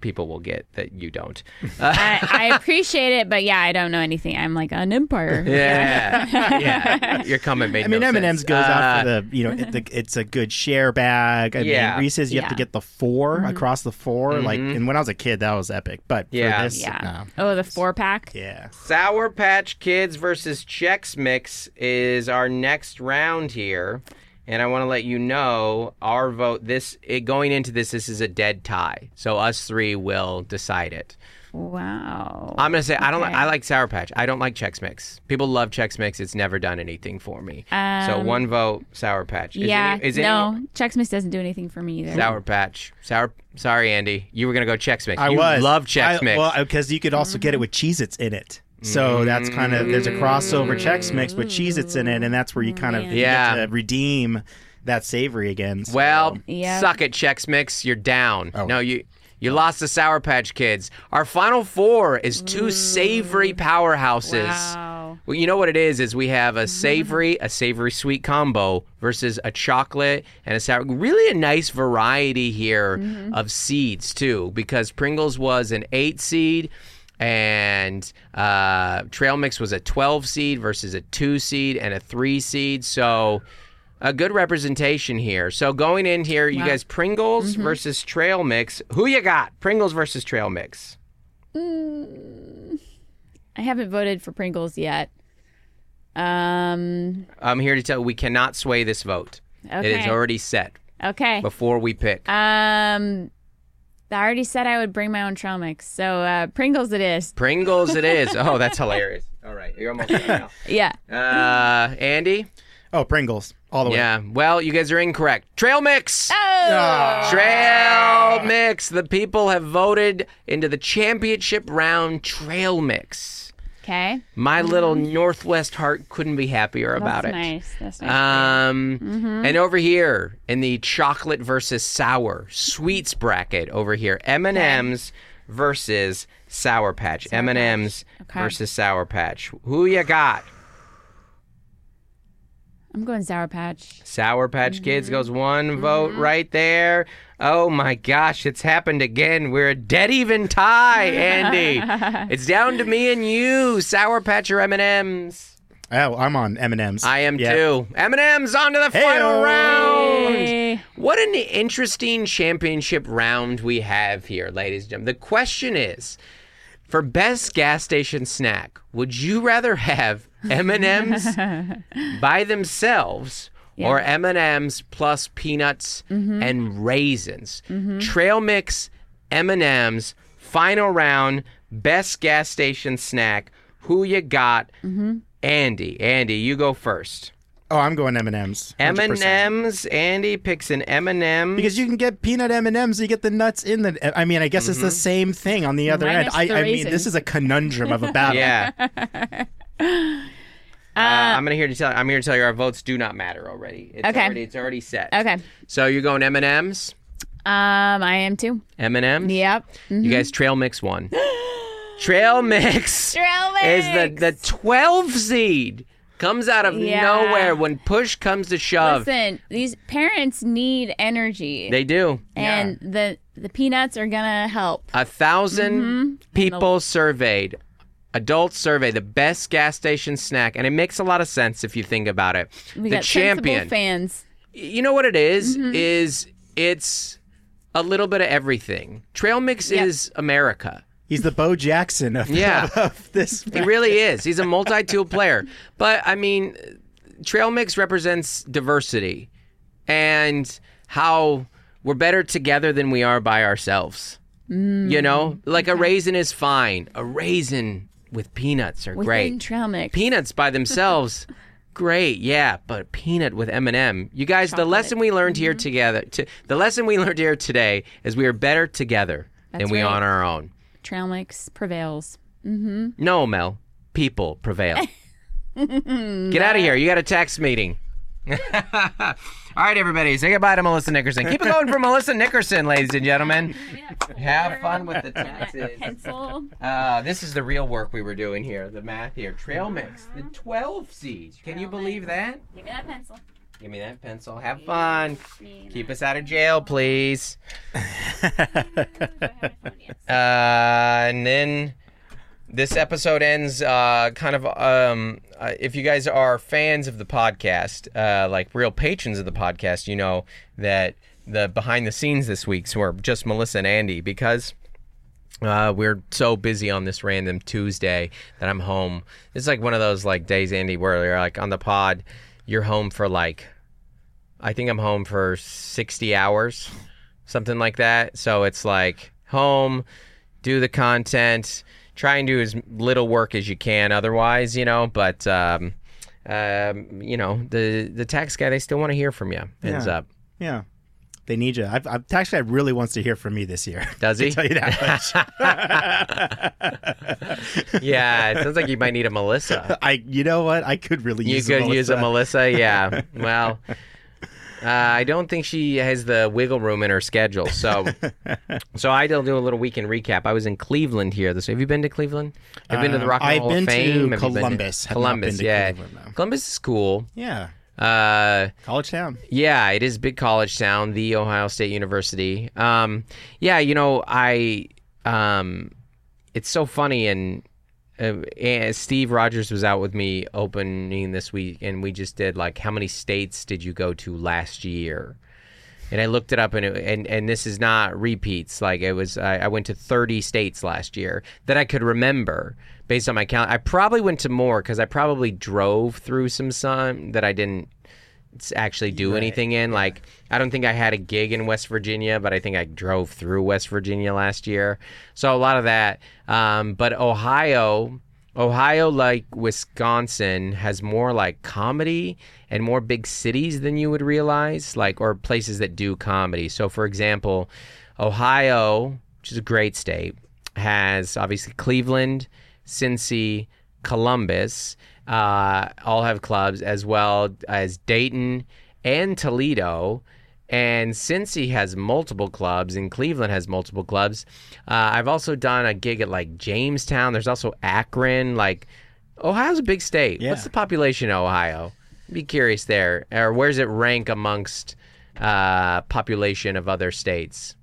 people will get that you don't. I, I appreciate it, but yeah, I don't know anything. I'm like an empire. Yeah, yeah. Your comment made I mean, no M and M's sense. goes Uh, out for the, you know, it, the, it's a good share bag. I Yeah. mean, Reese's, you have to Yeah. get the four across the 4 Like, and when I was a kid, that was epic. But Yeah. for this, Yeah. no. Oh, the four pack. Yeah. Sour Patch Kids versus Chex Mix is our next round here. And I want to let you know our vote. This it, going into this, this is a dead tie. So us three will decide it. Wow. I'm gonna say I don't. Like, Okay. I like Sour Patch. I don't like Chex Mix. People love Chex Mix. It's never done anything for me. so Um, one vote, Sour Patch. Is yeah. Any, is no, any, Chex Mix doesn't do anything for me either. Sour Patch. Sour. Sorry, Andy. You were gonna go Chex Mix. I you was. love Chex I- Mix. Well, because you could also get it with Cheez-Its in it. So that's kind of, there's a crossover Chex Mix with Cheez-Its in it, and that's where you kind of Man. get Yeah. to redeem that savory again. So. Well, Yep. suck it, Chex Mix. You're down. Oh. No, you you lost the Sour Patch Kids. Our final four is two savory powerhouses. Wow. Well, you know what it is? Is we have a savory, a savory sweet combo versus a chocolate and a sour. Really, a nice variety here of seeds too, because Pringles was an eight seed. And uh, Trail Mix was a twelve seed versus a two seed and a three seed. So a good representation here. So going in here, you Wow. guys, Pringles versus Trail Mix. Who you got? Pringles versus Trail Mix. I haven't voted for Pringles yet. Um. I'm here to tell you, we cannot sway this vote. It is Okay. already set Okay. before we pick. Um. I already said I would bring my own trail mix, so uh, Pringles it is. Pringles it is. Oh, that's hilarious. All right, you're almost there Yeah. now. Uh, Andy? Oh, Pringles. All the way. Yeah, well, you guys are incorrect. Trail Mix! Oh. Trail Mix. The people have voted into the championship round Trail Mix. Okay. My little Northwest heart couldn't be happier about That's it. nice. That's nice. Um, and over here in the chocolate versus sour sweets bracket, over here M and M's versus Sour Patch. M and M's Okay. versus Sour Patch. Who you got? I'm going Sour Patch. Sour Patch Kids goes one Mm-hmm. vote right there. Oh my gosh, it's happened again. We're a dead even tie, Andy. It's down to me and you, Sour Patch or M and M's. Oh, I'm on M and M's. I am Yeah. too. M and M's on to the final Hey-o. round. Hey. What an interesting championship round we have here, ladies and gentlemen. The question is, for best gas station snack, would you rather have M and M's by themselves or M and M's plus peanuts and raisins? Trail Mix, M and M's, final round, best gas station snack. Who you got? Andy. Andy, you go first. Oh, I'm going M and M's. M and M's. Andy picks an M and M. Because you can get peanut M and M's, you get the nuts in the. I mean, I guess it's the same thing on the other Minus end. the I, I mean, this raisins. is a conundrum of a battle. Yeah. Uh, I'm gonna here to tell. I'm here to tell you our votes do not matter already. It's Okay. Already, it's already set. Okay. So you're going M and M's. Um, I am too. M and M's. Yep. You guys Trail Mix one. Trail Mix Trail is the Mix. the twelve seed. Comes out of Yeah. nowhere when push comes to shove. Listen, these parents need energy, They do. and the the peanuts are gonna help. A thousand Mm-hmm. people surveyed, adults surveyed the best gas station snack, and it makes a lot of sense if you think about it. We the got champion. sensible fans. You know what it is? Mm-hmm. Is it's a little bit of everything. Trail Mix Yep. is America. He's the Bo Jackson of, Yeah. of this. He really is. He's a multi-tool player. But I mean, Trail Mix represents diversity and how we're better together than we are by ourselves. Mm, you know, like a raisin is fine. A raisin with peanuts are Within great. trail mix. Peanuts by themselves, great, yeah. But a peanut with M and M. You guys, the Chocolate. lesson we learned here together, to, the lesson we learned here today is we are better together than That's we right. are on our own. Trail mix prevails. No, Mel. People prevail. Get out of here. You got a tax meeting. All right, everybody. Say goodbye to Melissa Nickerson. Keep it going for Melissa Nickerson, ladies and gentlemen. Have fun with the taxes. Pencil. Uh, this is the real work we were doing here. The math here. Trail Mix. The twelve seeds. Can you believe that? Give me that pencil. Give me that pencil. Have fun. Keep us out of jail, please. uh, and then this episode ends uh, kind of, um, uh, if you guys are fans of the podcast, uh, like real patrons of the podcast, you know that the behind the scenes this week were just Melissa and Andy, because uh, we're so busy on this random Tuesday that I'm home. It's like one of those like days, Andy, where you're like on the pod, you're home for like, I think I'm home for sixty hours, something like that. So it's like home, do the content, try and do as little work as you can otherwise, you know, but, um, um, you know, the, the tax guy, they still want to hear from you. Ends Yeah. up. Yeah. They need you. I've, I've, tax guy really wants to hear from me this year. Does he? I'll tell you that much. Yeah, it sounds like you might need a Melissa. I, you know what? I could really You use could a Melissa. use a Melissa, yeah. Well, uh, I don't think she has the wiggle room in her schedule. So, so I will do a little weekend recap. I was in Cleveland here. This have you been to Cleveland? Have you been to the Rock and I've Roll been of Fame? to Have you been Columbus. Have not Columbus, been to yeah. Cleveland, no. Columbus is cool. Yeah. Uh, College town. Yeah, it is big college town, the Ohio State University. Um, yeah, you know, I, um, it's so funny, and uh, and Steve Rogers was out with me opening this week, and we just did like, how many states did you go to last year? And I looked it up, and it, and and this is not repeats. Like it was, I, I went to thirty states last year that I could remember based on my count. I probably went to more because I probably drove through some some that I didn't actually do Right. anything in. Like I don't think I had a gig in West Virginia, but I think I drove through West Virginia last year. So a lot of that. Um, but Ohio. Ohio, like Wisconsin, has more like comedy and more big cities than you would realize, like, or places that do comedy. So, for example, Ohio, which is a great state, has obviously Cleveland, Cincy, Columbus, uh, all have clubs, as well as Dayton and Toledo. And Cincy has multiple clubs, and Cleveland has multiple clubs. Uh, I've also done a gig at like Jamestown. There's also Akron. Like, Ohio's a big state. Yeah. What's the population of Ohio? I'd be curious there. Or where's it rank amongst uh, population of other states?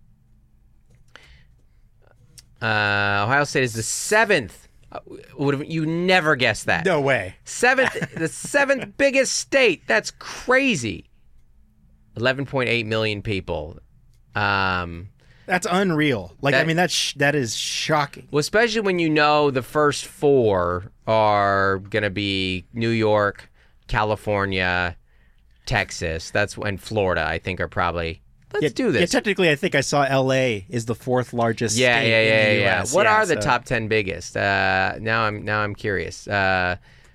Uh, Ohio State is the seventh. Uh, would have, you never guessed that? No way. Seventh, the seventh biggest state. That's crazy. eleven point eight million people. Um, That's unreal. Like, That- I mean, that's sh- that is shocking. well, especially when you know the first four are going to be New York, California, Texas. That's when Florida, I think, are probably. Let's yeah, do Yeah, this. technically, I think I saw L A is the fourth largest Yeah, state yeah, yeah, in the yeah. U S. What Yeah, are the so- top ten biggest? Uh, now I'm now I'm curious. Uh,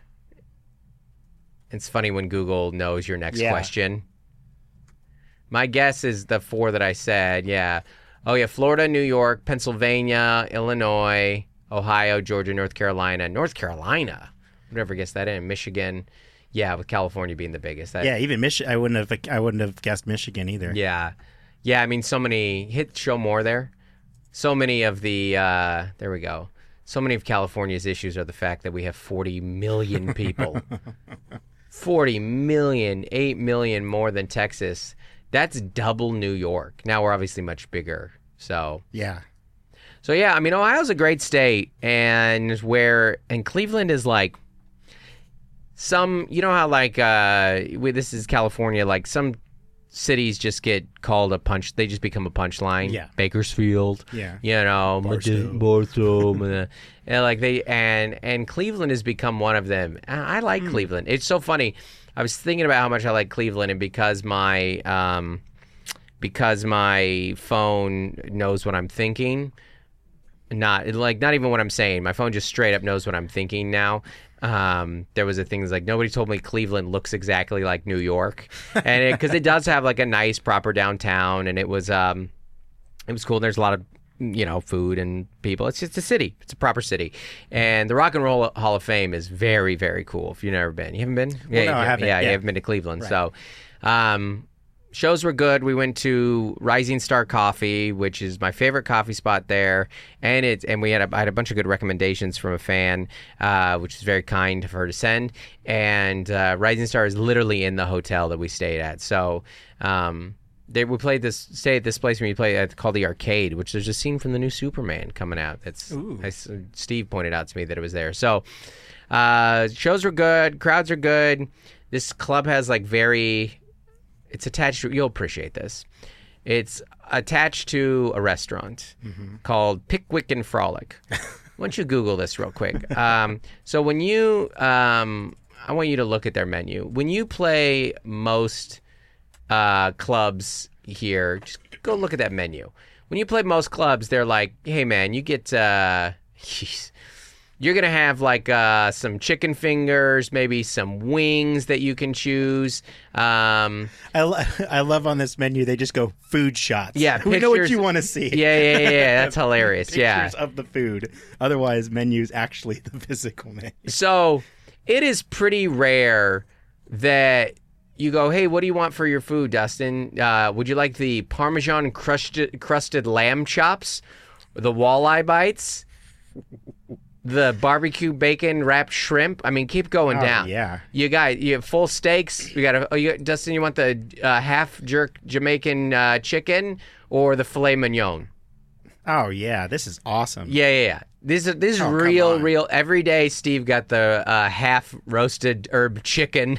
it's funny when Google knows your next Yeah. question. My guess is the four that I said. Yeah. Oh yeah, Florida, New York, Pennsylvania, Illinois, Ohio, Georgia, North Carolina. North Carolina. I'd never guessed that in. Michigan. Yeah, with California being the biggest. That, Yeah, even Mich- I wouldn't have. I wouldn't have guessed Michigan either. Yeah. Yeah, I mean, so many. Hit show more there. So many of the. Uh, there we go. So many of California's issues are the fact that we have forty million people. forty million, eight million more than Texas. That's double New York. Now we're obviously much bigger. So. Yeah. So yeah, I mean, Ohio's a great state, and where and Cleveland is like some, you know how like uh, we, this is California, like some cities just get called a punch, they just become a punchline. Yeah. Bakersfield. Yeah. You know, Barstow. Barstow, and, and like they and and Cleveland has become one of them. And I like Hmm. Cleveland. It's so funny. I was thinking about how much I like Cleveland, and because my um, because my phone knows what I'm thinking. Not like not even what I'm saying. My phone just straight up knows what I'm thinking now. Um, there was a thing that's like nobody told me Cleveland looks exactly like New York, and because it, it does have like a nice proper downtown, and it was um, it was cool. There's a lot of you know food and people. It's just a city. It's a proper city, and the Rock and Roll Hall of Fame is very very cool. If you've never been, you haven't been. Yeah, no, you, I haven't, Yeah, you yeah. haven't been to Cleveland, Right. so. Um, shows were good. We went to Rising Star Coffee, which is my favorite coffee spot there, and it and we had a, I had a bunch of good recommendations from a fan, uh, which is very kind of her to send. And uh, Rising Star is literally in the hotel that we stayed at. So um, they we played this stay at this place when we played at, called the Arcade, which there's a scene from the new Superman coming out. That's I, Steve pointed out to me that it was there. So uh, shows were good, crowds are good. This club has like very It's attached to, you'll appreciate this. It's attached to a restaurant mm-hmm. called Pickwick and Frolic. Why don't you Google this real quick? Um, so when you, um, I want you to look at their menu. When you play most uh, clubs here, just go look at that menu. When you play most clubs, they're like, hey man, you get, uh, you're going to have like uh, some chicken fingers, maybe some wings that you can choose. Um, I, lo- I love on this menu, they just go food shots. Yeah, we know what you want to see. Yeah, yeah, yeah, yeah. That's hilarious. Pictures yeah. of the food. Otherwise, menu's actually the physical menu. So it is pretty rare that you go, hey, what do you want for your food, Dustin? Uh, would you like the Parmesan crusted, crusted lamb chops? The walleye bites? The barbecue bacon wrapped shrimp. I mean, keep going oh, down. Yeah. You got you have full steaks. You got a, oh, you, Dustin. You want the uh, half jerk Jamaican uh, chicken or the filet mignon? Oh yeah, this is awesome. Yeah, yeah, yeah. This is this is Oh, come real, on. real. Every day, Steve got the uh, half roasted herb chicken,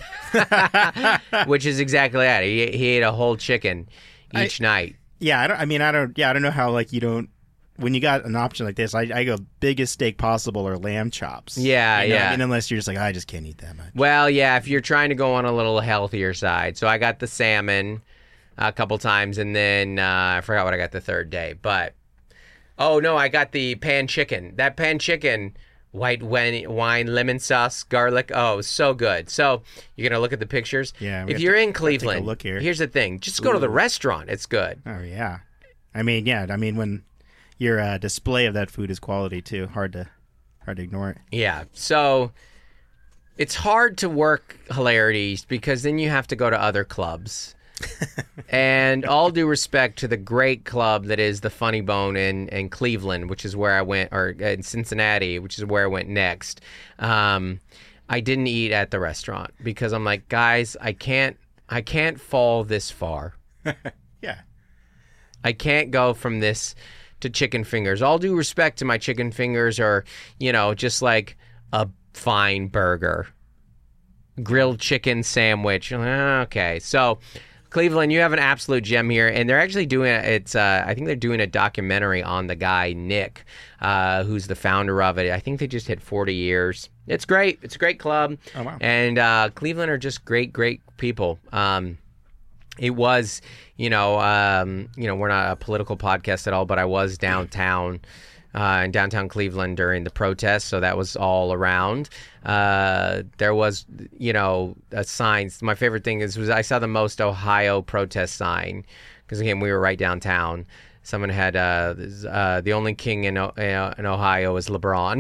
which is exactly that. He he ate a whole chicken each I, night. Yeah, I don't. I mean, I don't. Yeah, I don't know how like you don't. When you got an option like this, I, I go biggest steak possible or lamb chops. Yeah, you know? yeah. I mean, unless you're just like, I just can't eat that much. Well, yeah, if you're trying to go on a little healthier side. So I got the salmon a couple times, and then uh, I forgot what I got the third day. But, oh, no, I got the pan chicken. That pan chicken, white wine, wine lemon sauce, garlic. Oh, it was so good. So you're going to look at the pictures? Yeah. we If have you're to- in have to Cleveland, take a look here. here's the thing. Just go to the Ooh. restaurant. It's good. Oh yeah. I mean, yeah. I mean, when your uh, display of that food is quality too, hard to hard to ignore it. Yeah. So it's hard to work hilarities because then you have to go to other clubs. And all due respect to the great club that is the Funny Bone in, in Cleveland, which is where I went, or in Cincinnati, which is where I went next. Um, I didn't eat at the restaurant because I'm like, guys, I can't, I can't fall this far. Yeah. I can't go from this to chicken fingers. All due respect to my chicken fingers, or you know, just like a fine burger, grilled chicken sandwich. Okay, so Cleveland, you have an absolute gem here, and they're actually doing it's. Uh, I think they're doing a documentary on the guy Nick, uh, who's the founder of it. I think they just hit forty years. It's great. It's a great club. Oh, wow. And uh, Cleveland are just great, great people. Um, It was, you know, um, you know, we're not a political podcast at all, but I was downtown, uh, in downtown Cleveland during the protests, so that was all around. Uh, there was, you know, a sign. My favorite thing is was I saw the most Ohio protest sign because again we were right downtown. Someone had uh, this, uh, the only king in o- in Ohio is LeBron.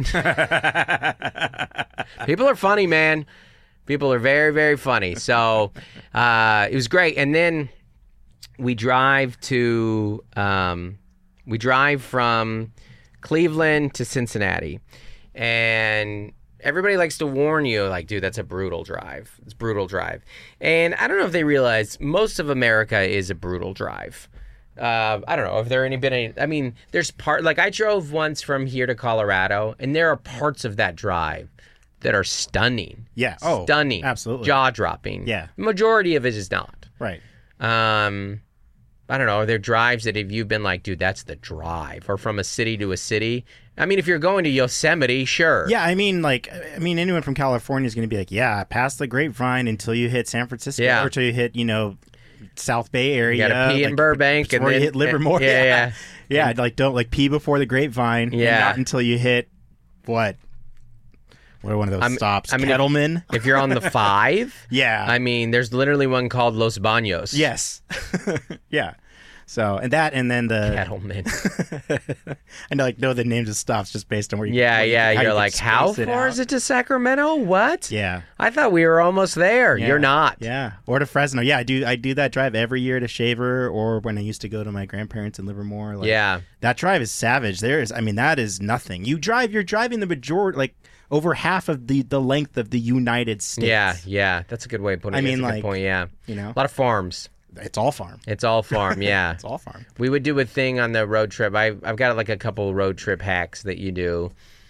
People are funny, man. People are very, very funny. So uh, it was great. And then we drive to um, we drive from Cleveland to Cincinnati, and everybody likes to warn you, like, dude, that's a brutal drive. It's a brutal drive. And I don't know if they realize most of America is a brutal drive. Uh, I don't know if there any been any. I mean, there's part like I drove once from here to Colorado, and there are parts of that drive that are stunning. Yeah. Oh, stunning. absolutely. Jaw-dropping. Yeah. Majority of it is not. Right. Um, I don't know. Are there drives that if you've been like, dude, that's the drive, or from a city to a city? I mean, if you're going to Yosemite, sure. Yeah, I mean, like, I mean, anyone from California is going to be like, yeah, past the Grapevine until you hit San Francisco, Yeah. or until you hit, you know, South Bay area. You gotta pee in like, Burbank, before and you then hit Livermore. Yeah, yeah. yeah. yeah like don't like pee before the Grapevine. and Yeah. not until you hit what? What are one of those I'm- stops? I mean, if- Kettleman. If you're on the five, yeah. I mean, there's literally one called Los Baños. yes. yeah. So, and that, and then the Kettleman. I know, like know the names of stops just based on where you. Yeah, where you- yeah. how You're you like, can how space it far out. is it to Sacramento? What? Yeah. I thought we were almost there. Yeah. You're not. Yeah, or to Fresno. Yeah, I do. I do that drive every year to Shaver, or when I used to go to my grandparents in Livermore. Like, Yeah. that drive is savage. There is, I mean, that is nothing. You drive. You're driving the majority, like over half of the the length of the United States. Yeah, yeah. That's a good way of putting I it. mean, That's a good like, point. Yeah. you know, A lot of farms. it's all farm. It's all farm. Yeah. It's all farm. We would do a thing on the road trip. I, I've got like a couple road trip hacks that you do.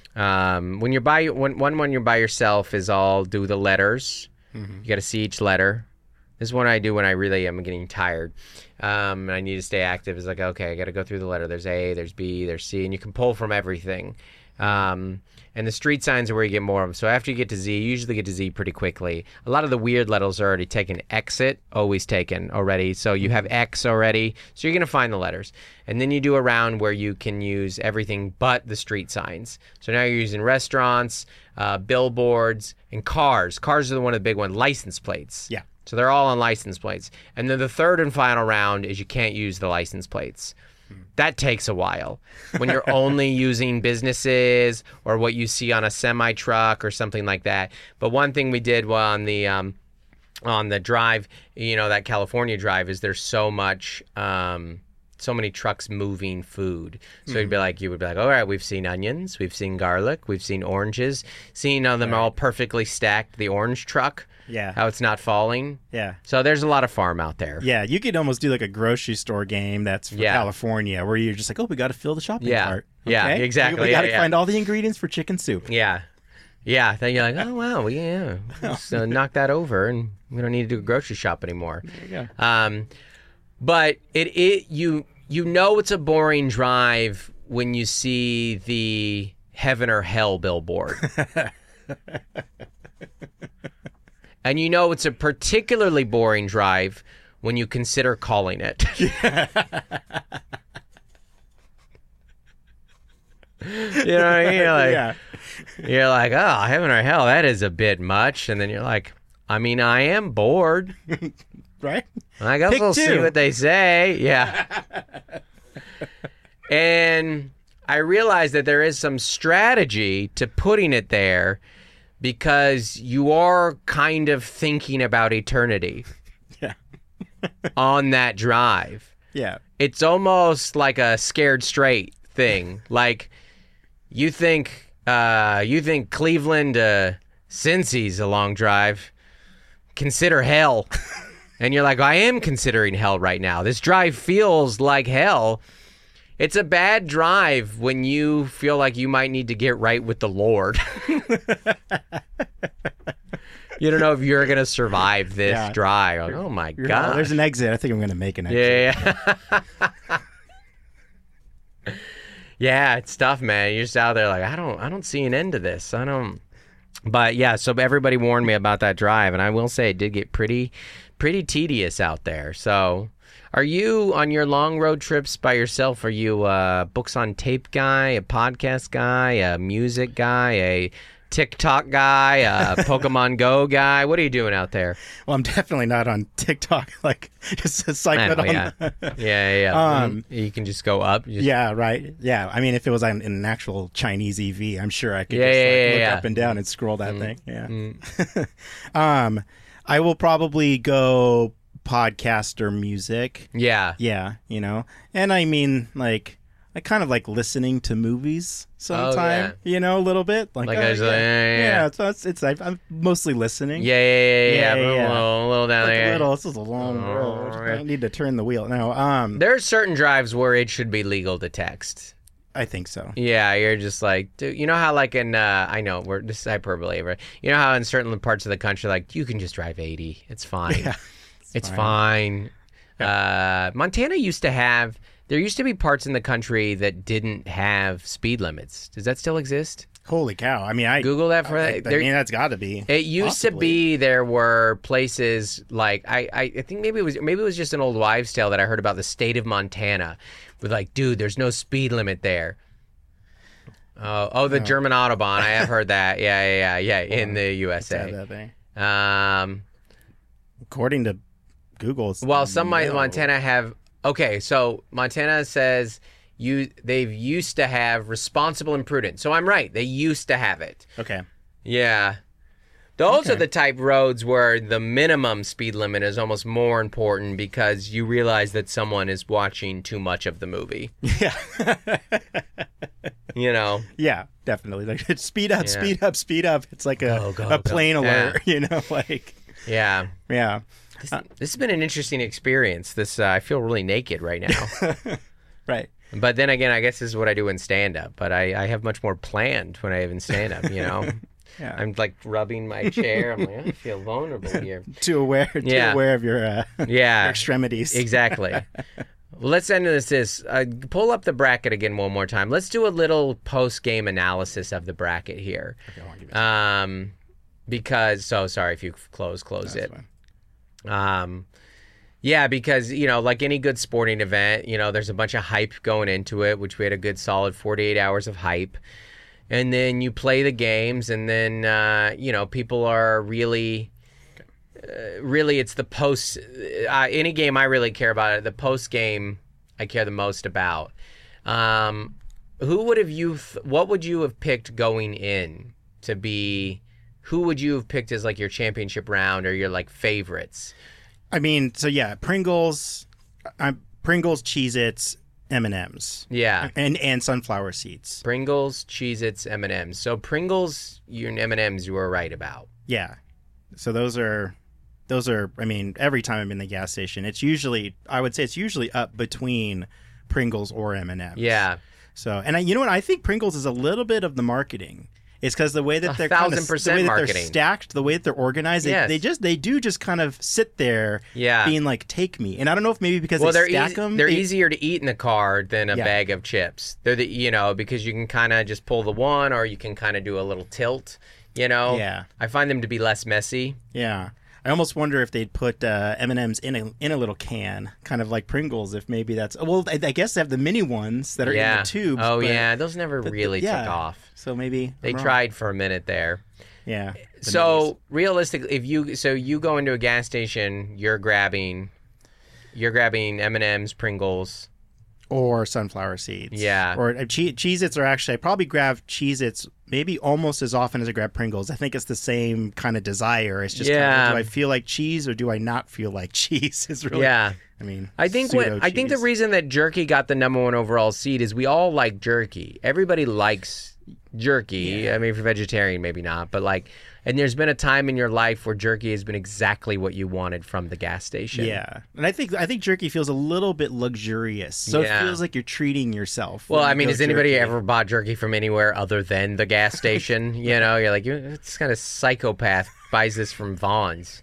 Um, when you're by when one when you're by yourself is all do the letters. Mm-hmm. You got to see each letter. This is one I do when I really am getting tired. Um, and I need to stay active. It's like, okay, I got to go through the letter. There's A, there's B, there's C, and you can pull from everything. Um, and the street signs are where you get more of them. So after you get to Z, you usually get to Z pretty quickly. A lot of the weird letters are already taken. Exit, always taken already. So you have X already. So you're going to find the letters. And then you do a round where you can use everything but the street signs. So now you're using restaurants, uh, billboards, and cars. Cars are the one of the big ones. License plates. Yeah. So they're all on license plates. And then the third and final round is you can't use the license plates. That takes a while. When you're only using businesses or what you see on a semi truck or something like that. But one thing we did while on the um, on the drive, you know, that California drive, is there's so much um, so many trucks moving food. So Mm-hmm. you'd be like, you would be like, all right, we've seen onions, we've seen garlic, we've seen oranges, seeing uh, them all perfectly stacked. The orange truck, Yeah. how it's not falling. Yeah. So there's a lot of farm out there. Yeah, you could almost do like a grocery store game that's for Yeah. California, where you're just like, oh, we got to fill the shopping Yeah. cart. Yeah, Okay? exactly. We Yeah, got to yeah. find all the ingredients for chicken soup. Yeah. Yeah. Then you're like, oh, wow, we, yeah, let's uh, knock that over and we don't need to do a grocery shop anymore. There you go. Um, but it, it you you know it's a boring drive when you see the heaven or hell billboard. And you know it's a particularly boring drive when you consider calling it. You know what I mean? You're like, Yeah. you're like, oh, heaven or hell, that is a bit much. And then you're like, I mean, I am bored. Right? I guess Pick we'll see two. what they say. Yeah. And I realized that there is some strategy to putting it there because you are kind of thinking about eternity Yeah. on that drive. Yeah. It's almost like a scared straight thing. Like you think uh, you think Cleveland to Cincy's a long drive. Consider hell. And you're like, I am considering hell right now. This drive feels like hell. It's a bad drive when you feel like you might need to get right with the Lord. You don't know if you're going to survive this Yeah. drive. Like, oh, my You're- God. oh, there's an exit. I think I'm going to make an exit. Yeah, yeah. Yeah, it's tough, man. You're just out there like, I don't I don't see an end to this. I don't But yeah, so everybody warned me about that drive, and I will say it did get pretty pretty tedious out there. So are you on your long road trips by yourself? Are you a books on tape guy, a podcast guy, a music guy, a TikTok guy, a Pokemon Go guy? What are you doing out there? Well, I'm definitely not on TikTok. Like, just a I cycle know, on. yeah. yeah, yeah, yeah. Um, you can just go up. You just- Yeah, right. Yeah, I mean, if it was on an actual Chinese E V, I'm sure I could Yeah, just yeah, like, yeah, look yeah. up and down and scroll that thing. Yeah. um, I will probably go podcast or music. Yeah. Yeah, you know, and I mean, like, I kind of like listening to movies sometime. You know, a little bit. Like, Like oh, I was yeah, like, yeah, yeah, yeah. it's, it's, it's I- I'm mostly listening. Yeah, yeah, yeah, yeah. Yeah, but yeah, A, yeah. little, a little down Like there. a little. This is a long road. Oh, I need to turn the wheel. No, um, There are certain drives where it should be legal to text. I think so. Yeah, you're just like, dude, you know how like in, uh, I know, we're this is hyperbole, right? You know how in certain parts of the country, like, you can just drive eighty. It's fine. Yeah, it's fine. Uh, Montana used to have, there used to be parts in the country that didn't have speed limits. Does that still exist? Holy cow! I mean, I Google that for I, that. I There- mean, that's got to be. It used to Possibly. be there were places like I, I, I think maybe it was maybe it was just an old wives' tale that I heard about the state of Montana, with like, dude, there's no speed limit there. Oh, oh, the German Autobahn. I have heard that. Yeah, yeah, yeah, yeah, in the U S Have A. that thing. Um, According to Google, it's well, some might no. Montana have okay, so Montana says you they've used to have responsible and prudent. So I'm right. They used to have it. Okay. Yeah. Those Okay. are the type roads where the minimum speed limit is almost more important because you realize that someone is watching too much of the movie. Yeah. You know? Yeah, definitely. Like speed up, Yeah. speed up, speed up. It's like a, Go, go, a go. plane Yeah. alert, you know, like Yeah. yeah. This, this has been an interesting experience. This uh, I feel really naked right now. Right. But then again, I guess this is what I do in stand-up. But I, I have much more planned when I have in stand-up, you know? Yeah. I'm like rubbing my chair. I'm like, I feel vulnerable here. Too aware, too Yeah. aware of your, uh, Yeah. your extremities. Exactly. Well, let's end this. This uh, pull up the bracket again one more time. Let's do a little post-game analysis of the bracket here. Okay, I'll give it Um, because so sorry if you close close That's it. fine. Um, yeah, because you know, like any good sporting event, you know, there's a bunch of hype going into it, which we had a good solid forty-eight hours of hype. And then you play the games, and then uh, you know people are really, uh, really it's the post. Uh, any game I really care about, the post game I care the most about. Um, who would have you? Th- what would you have picked going in to be? Who would you have picked as like your championship round or your like favorites? I mean, so yeah, Pringles, uh, Pringles, Cheez-Its, M and M's. Yeah. And and sunflower seeds. Pringles, Cheez-Its, M and M's. So Pringles, you and M and M's, you were right about. Yeah. So those are those are I mean, every time I'm in the gas station, it's usually I would say it's usually up between Pringles or M and M's. Yeah. So, and I, you know what? I think Pringles is a little bit of the marketing. It's because the way that A they're thousand kind of, percent the way that marketing. they're stacked, the way that they're organized, they, Yes. they just they do just kind of sit there, Yeah. being like, "Take me." And I don't know if maybe because Well, they they're stack easy, them, they're they, easier to eat in the car than a Yeah. bag of chips. They're the you know because you can kind of just pull the one, or you can kind of do a little tilt. You know. Yeah. I find them to be less messy. Yeah, I almost wonder if they'd put uh, M and M's in a in a little can, kind of like Pringles. If maybe that's well, I, I guess they have the mini ones that are Yeah. in the tubes. Oh but- yeah, those never but- really yeah. took off. So maybe They I'm wrong. tried for a minute there. Yeah. the So minis. realistically, if you so you go into a gas station, you're grabbing, you're grabbing M and M's, Pringles. or sunflower seeds. Yeah. Or uh, che- Cheez-Its are actually I probably grab Cheez-Its maybe almost as often as I grab Pringles. I think it's the same kind of desire. It's just kind Yeah. of, do I feel like cheese or do I not feel like cheese? Is really Yeah. I mean, I think what I think the pseudo-cheese. reason that jerky got the number one overall seed is we all like jerky. Everybody likes jerky. Yeah. I mean, if you're vegetarian, maybe not, but like, and there's been a time in your life where jerky has been exactly what you wanted from the gas station. Yeah, and I think I think jerky feels a little bit luxurious, so Yeah. it feels like you're treating yourself. Well, when I you mean, go has anybody jerky. ever bought jerky from anywhere other than the gas station? You know, you're like, you're this kind of psychopath buys this from Vaughn's.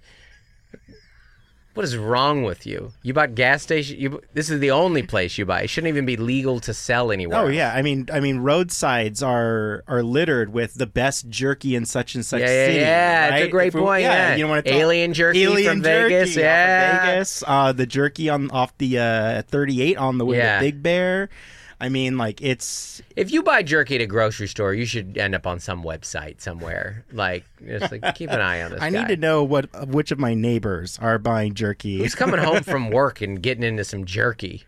What is wrong with you? You bought gas station. You this is the only place you buy. It shouldn't even be legal to sell anywhere. Oh yeah, I mean, I mean, roadsides are are littered with the best jerky in such and such Yeah, yeah, city. yeah. It's a right? great If we- point, yeah. you don't want to talk Alien jerky alien from jerky Vegas, off of yeah. Vegas. Uh, the jerky on off the uh, thirty-eight on the way Yeah. to Big Bear. I mean, like it's If you buy jerky at a grocery store, you should end up on some website somewhere. Like, just like keep an eye on this I guy. need to know what which of my neighbors are buying jerky. Who's coming home from work and getting into some jerky?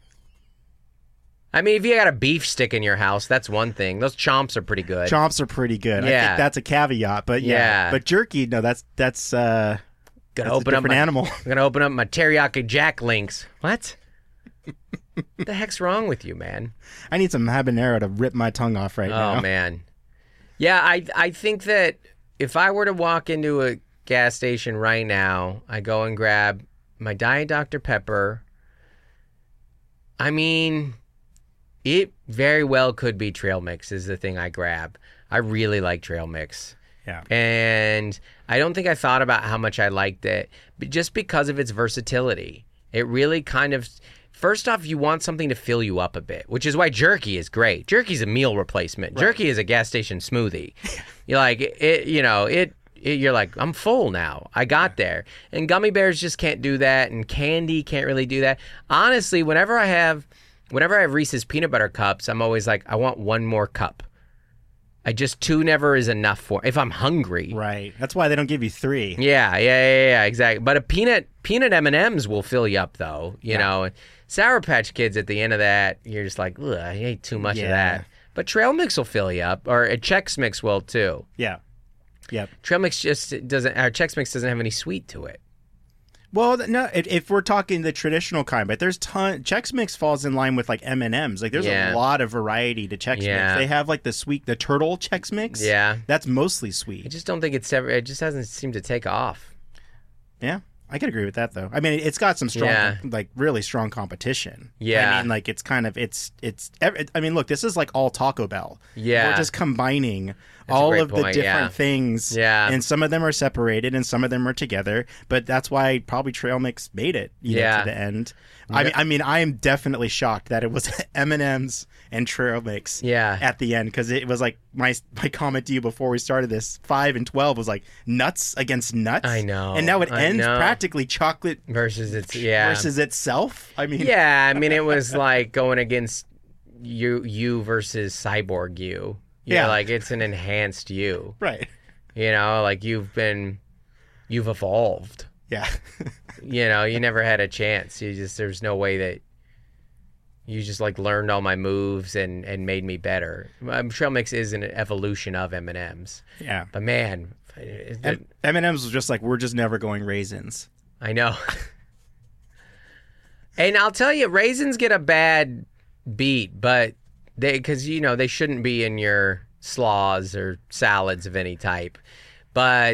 I mean, if you got a beef stick in your house, that's one thing. Those chomps are pretty good. Chomps are pretty good. I Yeah. think that's a caveat, but yeah. Yeah. But jerky, no, that's that's uh, Gonna that's a open up different my, animal. I'm gonna open up my teriyaki Jack links. What? What the heck's wrong with you, man? I need some habanero to rip my tongue off right now. Oh man. Yeah, I I think that if I were to walk into a gas station right now, I go and grab my Diet Doctor Pepper. I mean, it very well could be trail mix is the thing I grab. I really like trail mix. Yeah. And I don't think I thought about how much I liked it, but just because of its versatility. It really kind of first off, you want something to fill you up a bit, which is why jerky is great. Jerky's a meal replacement. Jerky is a gas station smoothie. You're like it, you know, it, it you're like, I'm full now. I got there. And gummy bears just can't do that, and candy can't really do that. Honestly, whenever I have whenever I have Reese's peanut butter cups, I'm always like, I want one more cup. I just two never is enough for if I'm hungry. Right. That's why they don't give you three. Yeah, yeah, yeah, yeah, exactly. But a peanut peanut M and M's will fill you up though. You Yeah. know, Sour Patch Kids at the end of that, you're just like, ugh, I ate too much Yeah. of that. But Trail Mix will fill you up, or a Chex Mix will too. Yeah. Yep. Trail Mix just doesn't. Our Chex Mix doesn't have any sweet to it. Well, no. If, if we're talking the traditional kind, but there's ton. Chex Mix falls in line with like M and M's. Like there's Yeah. a lot of variety to Chex Yeah. Mix. They have like the sweet, the turtle Chex Mix. Yeah. That's mostly I sweet. just don't think it's ever. It just hasn't seemed to take off. Yeah. I could agree with that though. I mean, it's got some strong, Yeah. like really strong competition. Yeah. I mean, like it's kind of it's it's. I mean, look, this is like all Taco Bell. Yeah. We're just combining a all great of the point, different yeah. things. Yeah. And some of them are separated, and some of them are together. But that's why probably Trail Mix made it. You Yeah. know, to the end. I mean, I mean, I am definitely shocked that it was M and M's and Trail Mix. Yeah. At the end, because it was like my my comment to you before we started this. Five and twelve was like nuts against nuts. I know. And now it I ends know. practically chocolate Versus it's yeah. versus itself. I mean, Yeah, I mean it was like going against you you versus Cyborg you. You Yeah. know, like it's an enhanced you. right. You know, like you've been you've evolved. Yeah. You know, you never had a chance. You just there's no way that you just like learned all my moves and and made me better. Um, Trail Mix is an evolution of M and M's. yeah. But man, it- M and M's was just like, we're just never going raisins. I know. And I'll tell you, raisins get a bad beat, but they because you know they shouldn't be in your slaws or salads of any type. But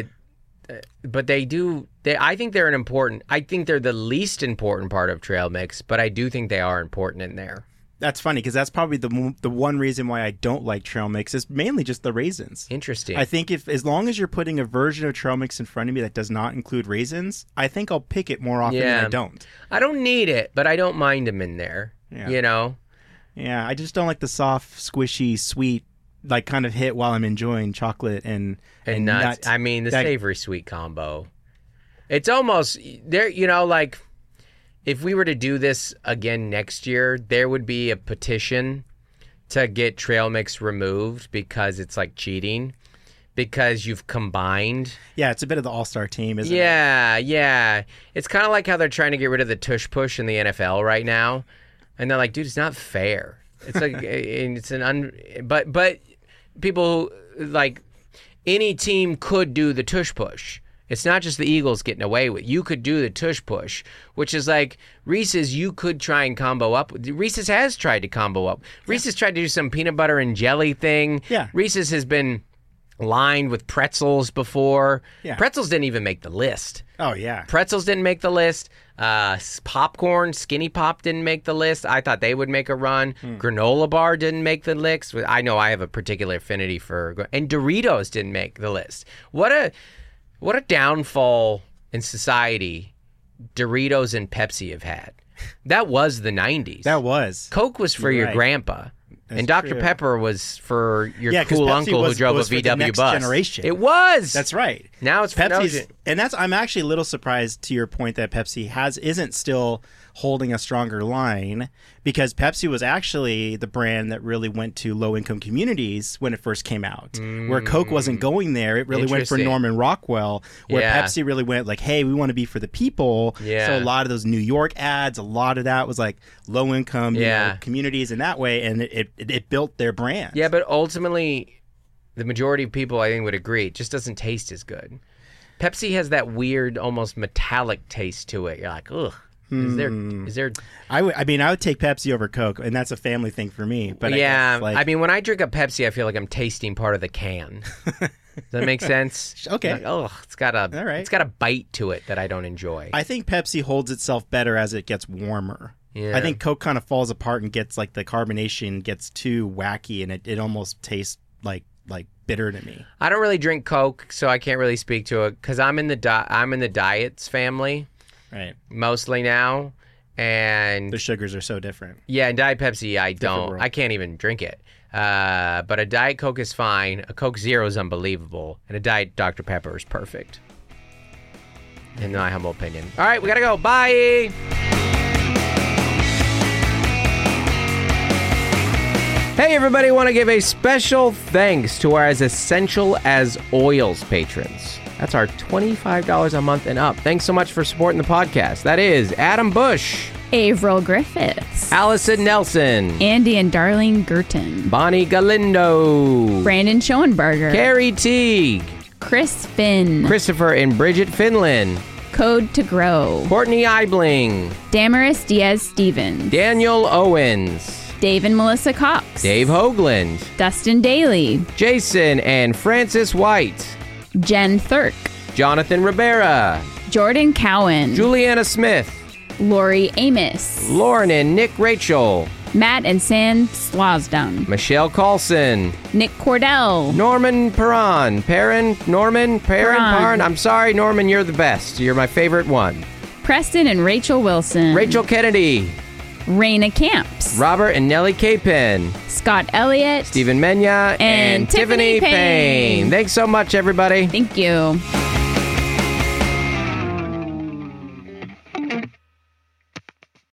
but they do. They I think they're an important. I think they're the least important part of Trail Mix, but I do think they are important in there. That's funny because that's probably the mo- the one reason why I don't like Trail Mix is mainly just the raisins. Interesting. I think if as long as you're putting a version of Trail Mix in front of me that does not include raisins, I think I'll pick it more often Yeah. than I don't. I don't need it, but I don't mind them in there. Yeah. You know. Yeah, I just don't like the soft, squishy, sweet, like kind of hit while I'm enjoying chocolate and And, and nuts. nut. I mean, the That- savory sweet combo. It's almost there. You know, like if we were to do this again next year, there would be a petition to get Trail Mix removed because it's like cheating. Because you've combined. Yeah, it's a bit of the all-star team, isn't it? Yeah, yeah. It's kind of like how they're trying to get rid of the tush push in the N F L right now, and they're like, "Dude, it's not fair." It's like, and it's an un. But but people like any team could do the tush push. It's not just the Eagles getting away with. You could do the tush push, which is like Reese's. You could try and combo up. Reese's has tried to combo up. Reese's tried to do some peanut butter and jelly thing. Yeah. Reese's has been lined with pretzels before. Yeah. Pretzels didn't even make the list. Oh, yeah. Pretzels didn't make the list. Uh, s- popcorn, Skinny Pop didn't make the list. I thought they would make a run. Granola bar didn't make the list. I know I have a particular affinity for, gr- and Doritos didn't make the list. What a, what a downfall in society Doritos and Pepsi have had. That was the nineties. That was. Coke was for You're your right. grandpa. That's and Doctor true. Pepper was for your Yeah, 'cause cool Pepsi uncle was- who drove a was for the V W next bus. generation. It was. That's right. Now it's for no Pepsi's, gen- and that's I'm actually a little surprised to your point that Pepsi has isn't still holding a stronger line because Pepsi was actually the brand that really went to low income communities when it first came out. Where Coke wasn't going there, it really went for Interesting. Norman Rockwell. Where Yeah. Pepsi really went like, hey, we want to be for the people. Yeah. So a lot of those New York ads, a lot of that was like low income you Yeah. know, communities in that way, and it, it it built their brand. Yeah, but ultimately, the majority of people I think would agree it just doesn't taste as good. Pepsi has that weird, almost metallic taste to it. You're like, ugh. Is there? Is there? I would. I mean, I would take Pepsi over Coke, and that's a family thing for me. But yeah, I, guess, like, I mean, when I drink a Pepsi, I feel like I'm tasting part of the can. Does that make sense? Okay. Like, oh, it's got a, All right. it's got a bite to it that I don't enjoy. I think Pepsi holds itself better as it gets warmer. Yeah. I think Coke kind of falls apart and gets like the carbonation gets too wacky, and it, it almost tastes like like bitter to me. I don't really drink Coke, so I can't really speak to it because I'm in the di- I'm in the diets family Right. mostly now, and The sugars are so different. yeah, and Diet Pepsi I don't, world. I can't even drink it. Uh, but a Diet Coke is fine. A Coke Zero is unbelievable, and a Diet Doctor Pepper is perfect. In my humble opinion. All right, we gotta go. Bye. Hey, everybody, want to give a special thanks to our As Essential as Oils patrons. That's our twenty-five dollars a month and up. Thanks so much for supporting the podcast. That is Adam Bush, Avril Griffiths, Allison Nelson, Andy and Darlene Gurton, Bonnie Galindo, Brandon Schoenberger, Carrie Teague, Chris Finn, Christopher and Bridget Finland, Code to Grow, Courtney Eibling, Damaris Diaz-Stevens, Daniel Owens, Dave and Melissa Cox, Dave Hoagland, Dustin Daly, Jason and Francis White, Jen Thurk, Jonathan Rivera, Jordan Cowan, Juliana Smith, Lori Amos, Lauren and Nick Rachel, Matt and Sam Slosdom, Michelle Carlson, Nick Cordell, Norman Perron, Perrin, Norman, Perrin, Perron. Perrin. I'm sorry, Norman, you're the best. You're my favorite one. Preston and Rachel Wilson, Rachel Kennedy, Raina Camps, Robert and Nellie Capen, Scott Elliott, Stephen Menya, And Tiffany Tiffany Payne. Payne. Thanks so much, everybody. Thank you.